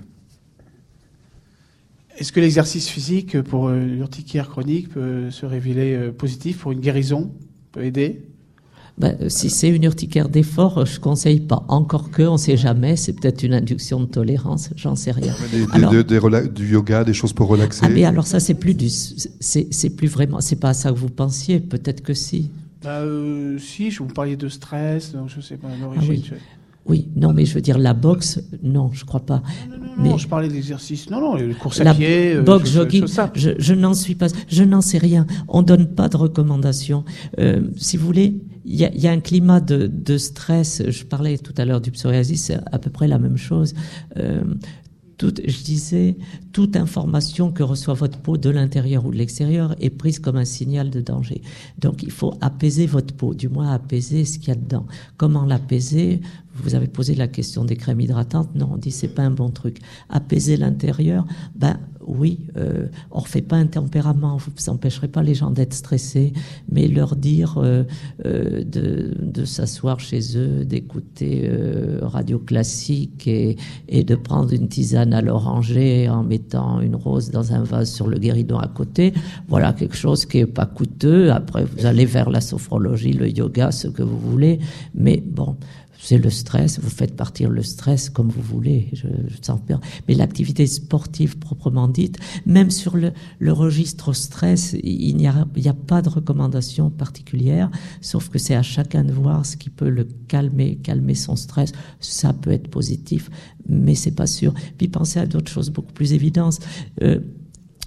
Est-ce que l'exercice physique pour euh, l'urticaire chronique peut se révéler euh, positif pour une guérison, peut aider? Ben, si c'est une urticaire d'effort, je conseille pas. Encore que, on sait jamais, c'est peut-être une induction de tolérance, j'en sais rien. Des, des, alors, des, des rela- du yoga, des choses pour relaxer. Ah mais alors ça, c'est plus du, c'est, c'est plus vraiment, c'est pas à ça que vous pensiez. Peut-être que si. Bah, euh, si, je vous parlais de stress, donc je sais pas l'origine. Ah oui. Je... oui, non, mais je veux dire la boxe, non, je crois pas. Non, non, non, mais non je parlais d'exercice. Non, non, les courses la à pied, euh, boxe, choses, jogging, choses ça. je, je n'en suis pas, je n'en sais rien. On donne pas de recommandations. Euh, si vous voulez. Il y, a, il y a un climat de, de stress. Je parlais tout à l'heure du psoriasis, c'est à peu près la même chose. Euh, toute, je disais, toute information que reçoit votre peau de l'intérieur ou de l'extérieur est prise comme un signal de danger. Donc, il faut apaiser votre peau, du moins apaiser ce qu'il y a dedans. Comment l'apaiser? Vous avez posé la question des crèmes hydratantes. Non, on dit c'est pas un bon truc. Apaiser l'intérieur, ben oui, euh, on refait pas un tempérament. Vous n'empêcherez pas les gens d'être stressés, mais leur dire euh, euh, de, de s'asseoir chez eux, d'écouter euh, radio classique et, et de prendre une tisane à l'oranger en mettant une rose dans un vase sur le guéridon à côté. Voilà quelque chose qui est pas coûteux. Après, vous allez vers la sophrologie, le yoga, ce que vous voulez. Mais bon. C'est le stress, vous faites partir le stress comme vous voulez, je, je sens peur. Mais l'activité sportive proprement dite, même sur le, le registre stress, il n'y a, il n'y a pas de recommandation particulière, sauf que c'est à chacun de voir ce qui peut le calmer, calmer son stress. Ça peut être positif, mais c'est pas sûr. Puis pensez à d'autres choses beaucoup plus évidentes. Euh,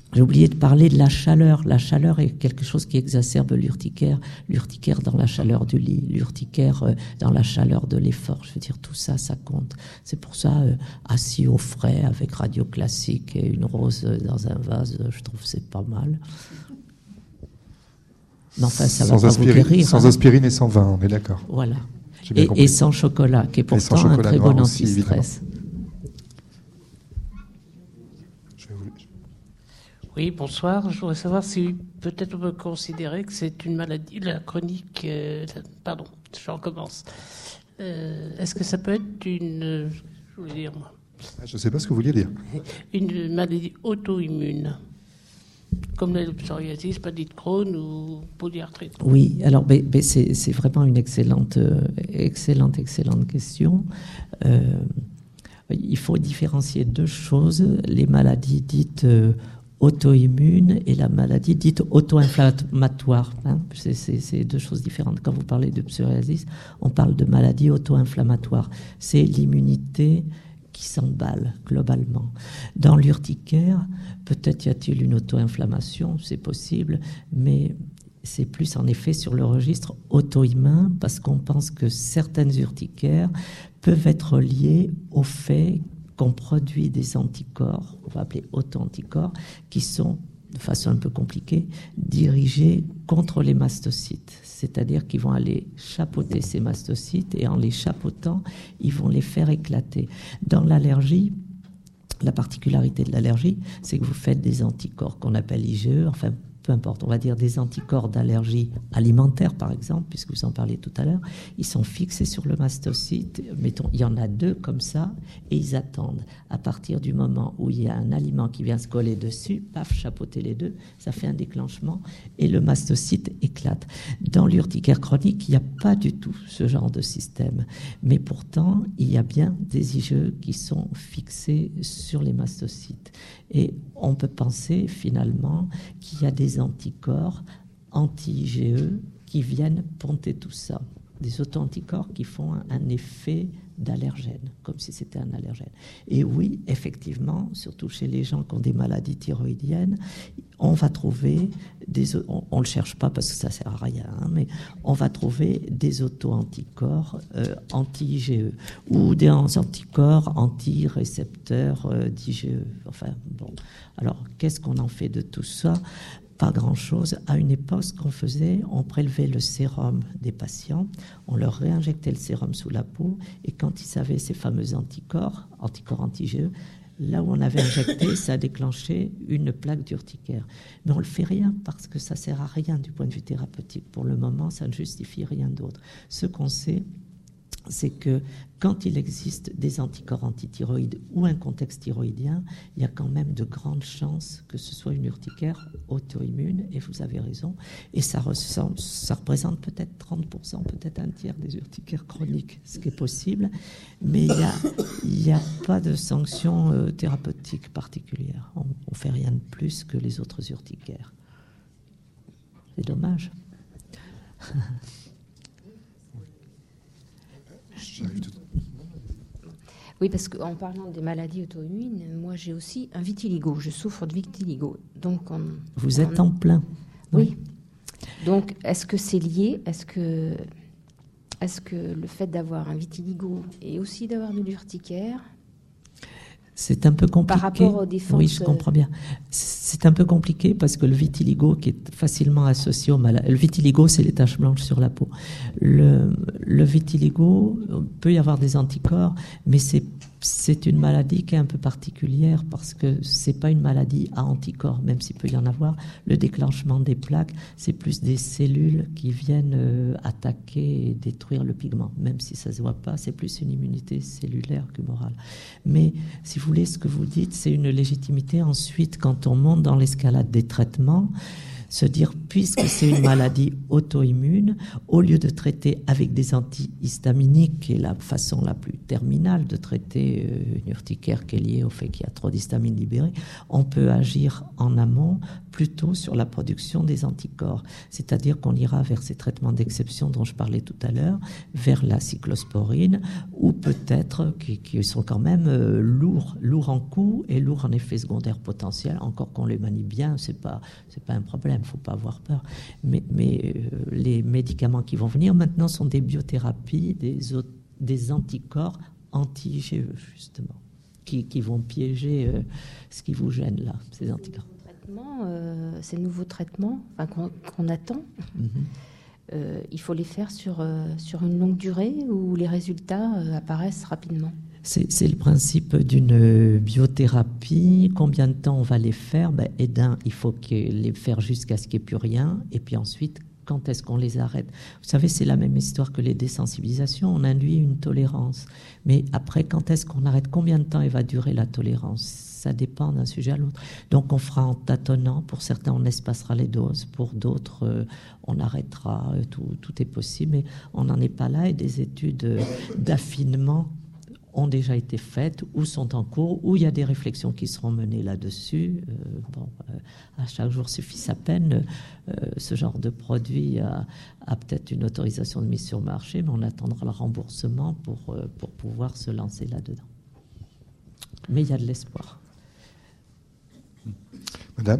J'ai oublié de parler de la chaleur. La chaleur est quelque chose qui exacerbe l'urticaire. L'urticaire dans la chaleur du lit, l'urticaire euh, dans la chaleur de l'effort. Je veux dire, tout ça, ça compte. C'est pour ça, euh, assis au frais avec radio classique et une rose dans un vase, je trouve que c'est pas mal. Mais enfin, ça sans va pas aspirine, vous guérir. Sans hein. aspirine et sans vin, on est d'accord. Voilà. Et, et sans chocolat, qui est pourtant un très bon anti-stress. Oui, bonsoir. Je voudrais savoir si peut-être on peut considérer que c'est une maladie, la chronique. Euh, pardon, je recommence. Euh, est-ce que ça peut être une. Euh, je voulais dire moi. Je ne sais pas ce que vous vouliez dire. Une maladie auto-immune, comme la psoriasis, maladie de Crohn ou polyarthrite. Oui, alors mais, mais c'est, c'est vraiment une excellente, euh, excellente, excellente question. Euh, il faut différencier deux choses les maladies dites. Euh, auto-immune et la maladie dite auto-inflammatoire. Hein. C'est, c'est, c'est deux choses différentes. Quand vous parlez de psoriasis, on parle de maladie auto-inflammatoire. C'est l'immunité qui s'emballe globalement. Dans l'urticaire, peut-être y a-t-il une auto-inflammation, c'est possible, mais c'est plus en effet sur le registre auto-immun parce qu'on pense que certaines urticaires peuvent être liées au fait qu'on produit des anticorps, on va appeler auto-anticorps, qui sont, de façon un peu compliquée, dirigés contre les mastocytes. C'est-à-dire qu'ils vont aller chapeauter ces mastocytes et en les chapeautant, ils vont les faire éclater. Dans l'allergie, la particularité de l'allergie, c'est que vous faites des anticorps qu'on appelle I G E, enfin, peu importe, on va dire des anticorps d'allergie alimentaire, par exemple, puisque vous en parliez tout à l'heure, ils sont fixés sur le mastocyte, mettons, il y en a deux comme ça, et ils attendent. À partir du moment où il y a un aliment qui vient se coller dessus, paf, chapeauter les deux, ça fait un déclenchement, et le mastocyte éclate. Dans l'urticaire chronique, il n'y a pas du tout ce genre de système, mais pourtant, il y a bien des I G E qui sont fixés sur les mastocytes. Et on peut penser finalement qu'il y a des anticorps anti-I G E qui viennent ponter tout ça. Des auto-anticorps qui font un, un effet d'allergène, comme si c'était un allergène. Et oui, effectivement, surtout chez les gens qui ont des maladies thyroïdiennes, on va trouver des... On ne le cherche pas parce que ça ne sert à rien, hein, mais on va trouver des auto-anticorps euh, anti-I G E ou des anticorps anti-récepteurs euh, d'I G E. Enfin, bon. Alors, qu'est-ce qu'on en fait de tout ça ? Pas grand-chose. À une époque, ce qu'on faisait, on prélevait le sérum des patients, on leur réinjectait le sérum sous la peau, et quand ils avaient ces fameux anticorps, anticorps anti-I G E, là où on avait injecté, ça a déclenché une plaque d'urticaire. Mais on ne le fait rien parce que ça ne sert à rien du point de vue thérapeutique. Pour le moment, ça ne justifie rien d'autre. Ce qu'on sait, c'est que quand il existe des anticorps antithyroïdes ou un contexte thyroïdien, il y a quand même de grandes chances que ce soit une urticaire auto-immune, et vous avez raison, et ça, ressemble, ça représente peut-être trente pour cent, peut-être un tiers des urticaires chroniques, ce qui est possible, mais il n'y a, a pas de sanction euh, thérapeutique particulière. On ne fait rien de plus que les autres urticaires. C'est dommage. Oui, parce qu'en parlant des maladies auto-immunes, moi j'ai aussi un vitiligo. Je souffre de vitiligo. Donc on, Vous on... êtes en plein. Oui. Donc est-ce que c'est lié ? Est-ce que, est-ce que le fait d'avoir un vitiligo et aussi d'avoir de l'urticaire... C'est un peu compliqué. Par rapport aux défenses... Oui, je comprends bien. C'est un peu compliqué parce que le vitiligo, qui est facilement associé au malade... Le vitiligo, c'est les taches blanches sur la peau. Le, le vitiligo, peut y avoir des anticorps, mais c'est c'est une maladie qui est un peu particulière parce que c'est pas une maladie à anticorps, même s'il peut y en avoir. Le déclenchement des plaques, c'est plus des cellules qui viennent euh, attaquer et détruire le pigment, même si ça se voit pas. C'est plus une immunité cellulaire que morale. Mais si vous voulez, ce que vous dites, c'est une légitimité. Ensuite, quand on monte dans l'escalade des traitements, Se dire, puisque c'est une maladie auto-immune, au lieu de traiter avec des antihistaminiques, qui est la façon la plus terminale de traiter une urticaire qui est liée au fait qu'il y a trop d'histamine libérée, on peut agir en amont plutôt sur la production des anticorps. C'est-à-dire qu'on ira vers ces traitements d'exception dont je parlais tout à l'heure, vers la cyclosporine, ou peut-être qui, qui sont quand même euh, lourds, lourds en coût et lourds en effets secondaires potentiels. Encore qu'on les manie bien, c'est pas, c'est pas un problème, faut pas avoir peur. Mais, mais euh, les médicaments qui vont venir maintenant sont des biothérapies, des, des anticorps anti-I G E, justement, qui, qui vont piéger euh, ce qui vous gêne là, ces anticorps. Euh, ces nouveaux traitements enfin, qu'on, qu'on attend, mm-hmm. euh, il faut les faire sur, euh, sur une longue durée ou les résultats euh, apparaissent rapidement? C'est, c'est le principe d'une biothérapie. Combien de temps on va les faire? Ben, et d'un, il faut que les faire jusqu'à ce qu'il n'y ait plus rien. Et puis ensuite, quand est-ce qu'on les arrête? Vous savez, c'est la même histoire que les désensibilisations. On induit une tolérance. Mais après, quand est-ce qu'on arrête? Combien de temps il va durer la tolérance? Ça dépend d'un sujet à l'autre. Donc on fera en tâtonnant. Pour certains, on espacera les doses. Pour d'autres, euh, on arrêtera. Tout, tout est possible. Mais on n'en est pas là. Et des études euh, d'affinement ont déjà été faites ou sont en cours, ou il y a des réflexions qui seront menées là-dessus. Euh, bon, euh, à chaque jour suffit sa peine. Euh, ce genre de produit a, a peut-être une autorisation de mise sur marché, mais on attendra le remboursement pour, euh, pour pouvoir se lancer là-dedans. Mais il y a de l'espoir. Madame ?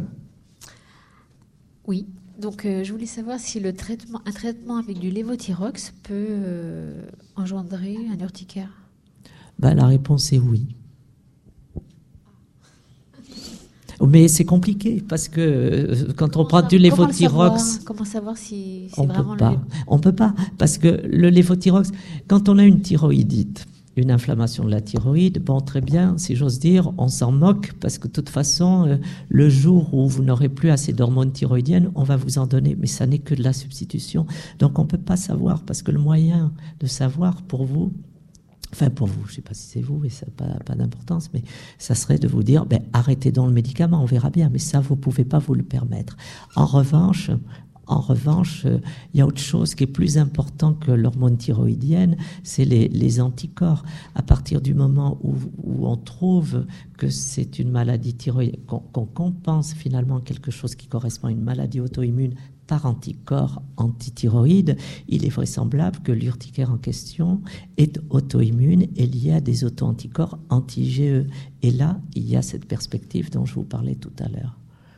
Oui. Donc, euh, je voulais savoir si le traitement, un traitement avec du lévothyrox peut euh, engendrer un urticaire. Ben, la réponse est oui. Mais c'est compliqué parce que euh, quand comment on prend ça, du lévothyrox, comment savoir si c'est on vraiment peut pas. le... On peut pas parce que le lévothyrox, quand on a une thyroïdite, une inflammation de la thyroïde, bon, très bien, si j'ose dire, on s'en moque parce que de toute façon, euh, le jour où vous n'aurez plus assez d'hormones thyroïdiennes, on va vous en donner, mais ça n'est que de la substitution. Donc on peut pas savoir parce que le moyen de savoir pour vous, enfin pour vous, je ne sais pas si c'est vous, mais ça n'a pas, pas d'importance, mais ça serait de vous dire, ben, arrêtez donc le médicament, on verra bien, mais ça, vous ne pouvez pas vous le permettre. En revanche, en revanche, il euh, y a autre chose qui est plus important que l'hormone thyroïdienne, c'est les, les anticorps. À partir du moment où, où on trouve que c'est une maladie thyroïdienne, qu'on, qu'on compense finalement quelque chose qui correspond à une maladie auto-immune par anticorps antithyroïdes, il est vraisemblable que l'urticaire en question est auto-immune et liée à des auto-anticorps anti-I G E. Et là, il y a cette perspective dont je vous parlais tout à l'heure.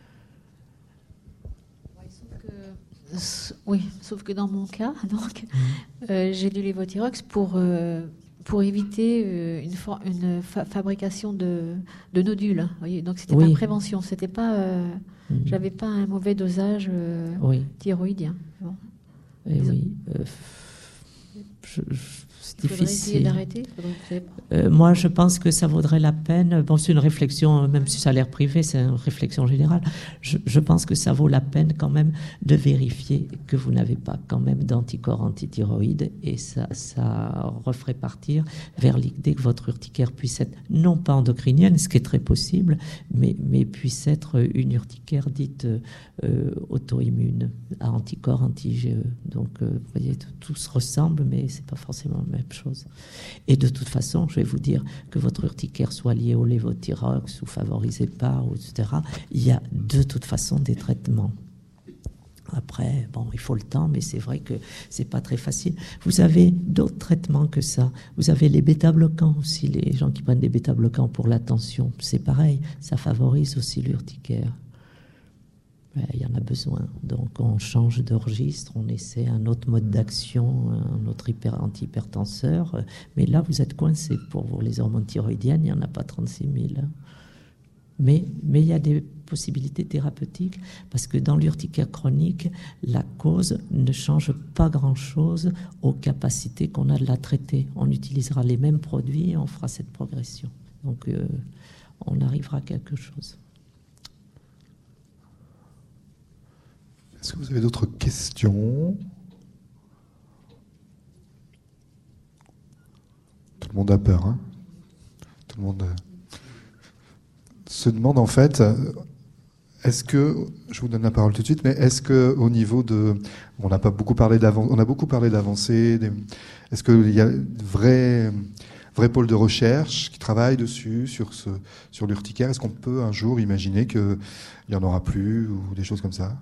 Oui, sauf que dans mon cas, donc, mmh. euh, j'ai du lévothyrox pour, euh, pour éviter euh, une, for- une fa- fabrication de, de nodules. Vous voyez, donc c'était oui. pas prévention, c'était pas, euh, mmh. j'avais pas un mauvais dosage euh, oui. thyroïdien. Bon. Et oui, euh, je, je, c'est difficile. Il faudrait essayer d'arrêter. Euh, moi, je pense que ça vaudrait la peine. Bon, c'est une réflexion, même si ça a l'air privé, c'est une réflexion générale. Je, je pense que ça vaut la peine quand même de vérifier que vous n'avez pas quand même d'anticorps antithyroïdes et ça, ça referait partir vers l'idée que votre urticaire puisse être non pas endocrinienne, ce qui est très possible, mais, mais puisse être une urticaire dite euh, auto-immune à anticorps anti-I G E. Donc, euh, vous voyez, tout, tout se ressemble, mais c'est pas forcément la même chose. Et de toute façon, je vais vous dire que votre urticaire soit liée au lévothyrox ou favorisée par, et cetera, il y a de toute façon des traitements. Après, bon, il faut le temps, mais c'est vrai que c'est pas très facile. Vous avez d'autres traitements que ça. Vous avez les bêta-bloquants aussi, les gens qui prennent des bêta-bloquants pour la tension. C'est pareil, ça favorise aussi l'urticaire. Il y en a besoin. Donc on change de registre, on essaie un autre mode d'action, un autre hyper, antihypertenseur. Mais là, vous êtes coincé. Pour les hormones thyroïdiennes, il n'y en a pas trente-six mille. Mais, mais il y a des possibilités thérapeutiques parce que dans l'urticaire chronique, la cause ne change pas grand-chose aux capacités qu'on a de la traiter. On utilisera les mêmes produits et on fera cette progression. Donc euh, on arrivera à quelque chose. Est-ce que vous avez d'autres questions ? Tout le monde a peur, hein ? Tout le monde se demande en fait, Est-ce que, je vous donne la parole tout de suite, mais est-ce que au niveau de, on n'a pas beaucoup parlé d'avancée, on a beaucoup parlé d'avancée. Est-ce qu'il y a de vrais, vrais pôles de recherche qui travaillent dessus, sur ce, sur l'urticaire? Est-ce qu'on peut un jour imaginer qu'il y en aura plus ou des choses comme ça?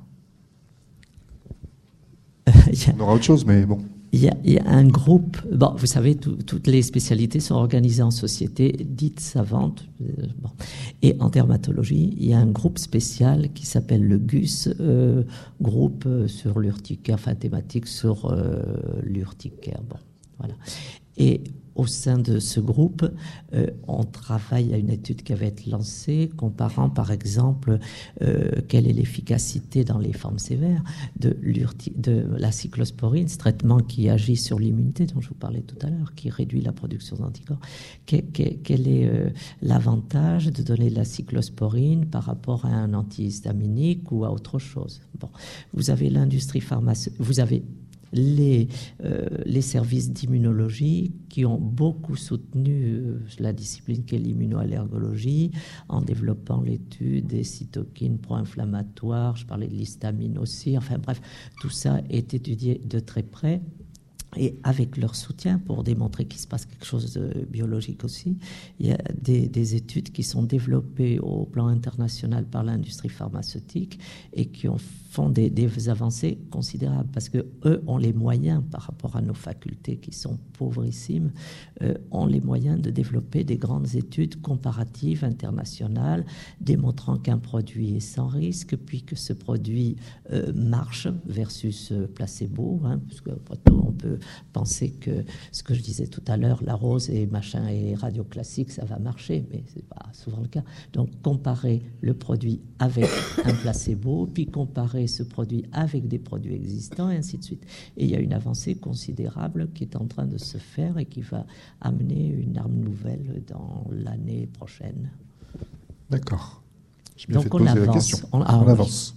On aura autre chose, mais bon. Il y, a, il y a un groupe, bon, vous savez, tout, toutes les spécialités sont organisées en sociétés dites savantes. Euh, bon. Et en dermatologie, il y a un groupe spécial qui s'appelle le G U S, euh, groupe sur l'urticaire, enfin thématique sur euh, l'urticaire. Bon, voilà. Et au sein de ce groupe, euh, on travaille à une étude qui va être lancée, comparant par exemple euh, quelle est l'efficacité dans les formes sévères de, de la cyclosporine, ce traitement qui agit sur l'immunité dont je vous parlais tout à l'heure, qui réduit la production d'anticorps. Quel, quel, quel est euh, l'avantage de donner de la cyclosporine par rapport à un antihistaminique ou à autre chose? Bon, vous avez l'industrie pharmaceutique, vous avez Les, euh, les services d'immunologie qui ont beaucoup soutenu euh, la discipline qu'est l'immunoallergologie en développant l'étude des cytokines pro-inflammatoires. Je parlais de l'histamine aussi. Enfin bref, tout ça est étudié de très près. Et avec leur soutien, pour démontrer qu'il se passe quelque chose de biologique aussi, il y a des, des études qui sont développées au plan international par l'industrie pharmaceutique et qui ont, font des, des avancées considérables parce qu'eux ont les moyens, par rapport à nos facultés qui sont pauvrissimes, euh, ont les moyens de développer des grandes études comparatives internationales démontrant qu'un produit est sans risque, puis que ce produit euh, marche versus euh, placebo, hein, parce qu'après tout, on peut penser que ce que je disais tout à l'heure, la rose et machin et radio classique, ça va marcher, mais c'est pas souvent le cas. Donc comparer le produit avec un placebo, puis comparer ce produit avec des produits existants, et ainsi de suite. Et il y a une avancée considérable qui est en train de se faire et qui va amener une arme nouvelle dans l'année prochaine. D'accord. Je Donc on avance. On, ah, on oui. avance.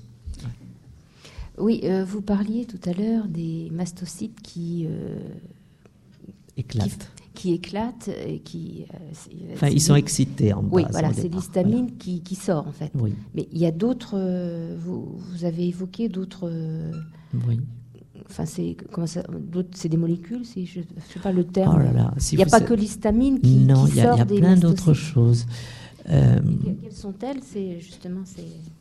Oui, euh, vous parliez tout à l'heure des mastocytes qui euh, éclatent, qui, qui éclatent et qui. Euh, enfin, ils sont excités en base. Oui, voilà, c'est départ. l'histamine Voilà. qui, qui sort en fait. Oui. Mais il y a d'autres. Euh, vous, vous avez évoqué d'autres. Euh, oui. Enfin, c'est comment ça d'autres, c'est des molécules, c'est, je ne sais pas le terme. Oh là là, si il n'y a pas savez... que l'histamine qui, non, qui sort y a, des il y a plein mastocytes. d'autres choses. Euh... Quelles sont-elles? C'est justement c'est.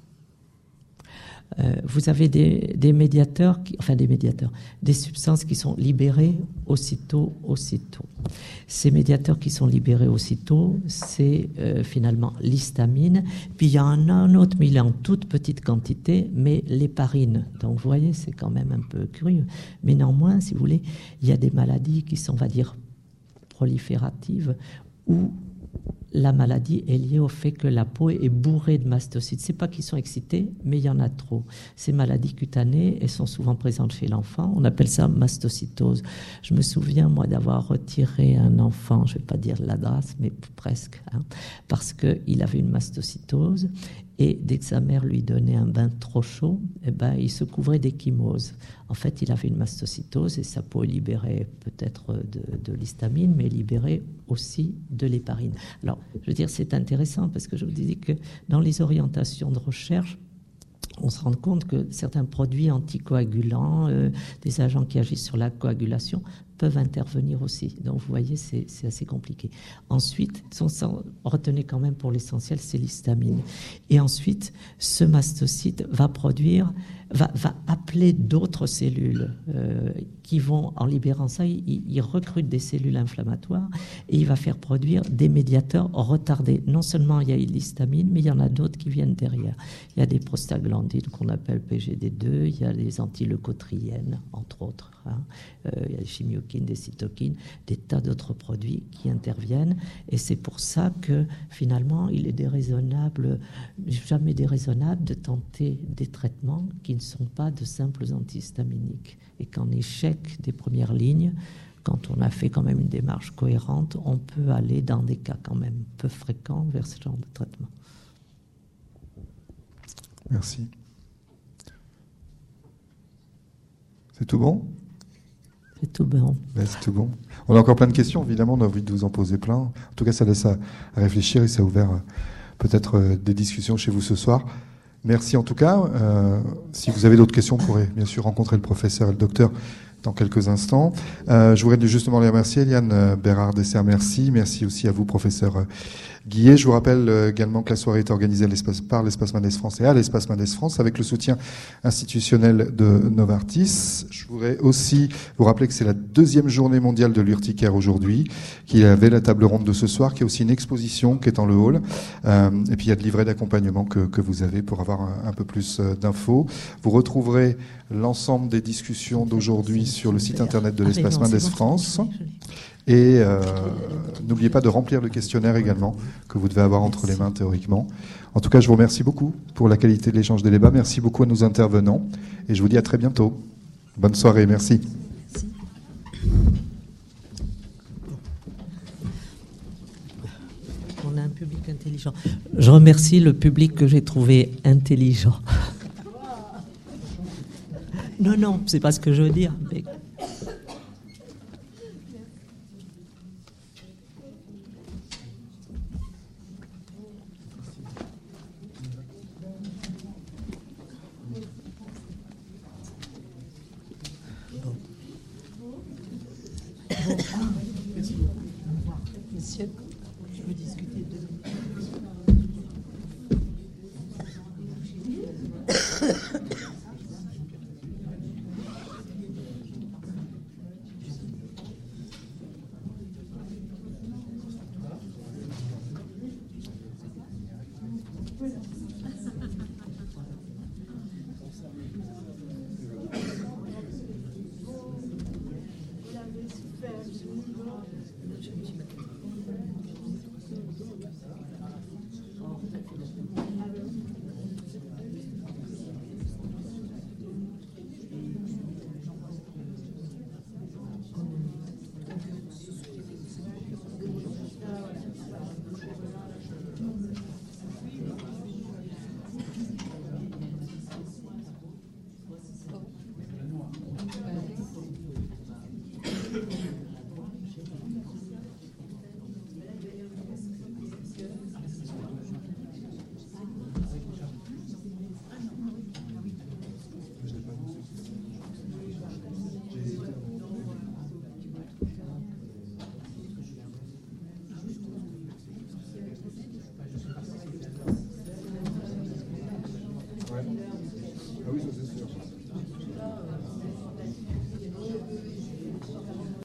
Euh, vous avez des, des médiateurs, qui, enfin des médiateurs, des substances qui sont libérées aussitôt, aussitôt. Ces médiateurs qui sont libérés aussitôt, c'est euh, finalement l'histamine. Puis il y en a un autre, mais il est en toute petite quantité, mais l'héparine. Donc vous voyez, c'est quand même un peu curieux. Mais néanmoins, si vous voulez, il y a des maladies qui sont, on va dire, prolifératives, où la maladie est liée au fait que la peau est bourrée de mastocytes. Ce n'est pas qu'ils sont excités, mais il y en a trop. Ces maladies cutanées, elles sont souvent présentes chez l'enfant. On appelle ça mastocytose. Je me souviens, moi, d'avoir retiré un enfant, je ne vais pas dire la grâce, mais presque, hein, parce qu'il avait une mastocytose. Et dès que sa mère lui donnait un bain trop chaud, eh ben, il se couvrait d'échymose. En fait, il avait une mastocytose et sa peau libérait peut-être de, de l'histamine, mais libérait aussi de l'héparine. Alors, je veux dire, c'est intéressant parce que je vous disais que dans les orientations de recherche, on se rend compte que certains produits anticoagulants, euh, des agents qui agissent sur la coagulation, peuvent intervenir aussi. Donc, vous voyez, c'est, c'est assez compliqué. Ensuite, retenez quand même pour l'essentiel, c'est l'histamine. Et ensuite, ce mastocyte va produire, va, va appeler d'autres cellules euh, qui vont, en libérant ça, il, il recrute des cellules inflammatoires et il va faire produire des médiateurs retardés. Non seulement il y a l'histamine, mais il y en a d'autres qui viennent derrière. Il y a des prostaglandines qu'on appelle P G D deux, il y a les antileucotriennes, entre autres. Hein. Euh, il y a les chimiokines, des cytokines, des tas d'autres produits qui interviennent. Et c'est pour ça que, finalement, il est déraisonnable, jamais déraisonnable de tenter des traitements qui ne sont pas de simples antihistaminiques. Et qu'en échec des premières lignes, quand on a fait quand même une démarche cohérente, on peut aller dans des cas quand même peu fréquents vers ce genre de traitement. Merci. C'est tout bon ? C'est tout bon. Ben, c'est tout bon. On a encore plein de questions, évidemment, on a envie de vous en poser plein. En tout cas, ça laisse à, à réfléchir et ça a ouvert euh, peut-être euh, des discussions chez vous ce soir. Merci en tout cas. Euh, si vous avez d'autres questions, vous pourrez bien sûr rencontrer le professeur et le docteur dans quelques instants. Euh, je voudrais justement les remercier. Eliane Bérard Dessert, merci. Merci aussi à vous, professeur Guillet. Je vous rappelle également que la soirée est organisée à l'espace, par l'Espace Mendès France et à l'Espace Mendès France avec le soutien institutionnel de Novartis. Je voudrais aussi vous rappeler que c'est la deuxième journée mondiale de l'urticaire aujourd'hui, qu'il y avait la table ronde de ce soir, qu'il y a aussi une exposition qui est dans le hall. Euh, et puis il y a de livrets d'accompagnement que, que vous avez pour avoir un, un peu plus d'infos. Vous retrouverez l'ensemble des discussions d'aujourd'hui sur le site internet de l'Espace Mendès France. Et euh, n'oubliez pas de remplir le questionnaire également, que vous devez avoir entre les mains théoriquement. En tout cas, je vous remercie beaucoup pour la qualité de l'échange des débats. Merci beaucoup à nos intervenants. Et je vous dis à très bientôt. Bonne soirée. Merci. Merci. On a un public intelligent. Je remercie le public que j'ai trouvé intelligent. Non, non, c'est pas ce que je veux dire. Mais... Monsieur, je veux discuter deux minutes.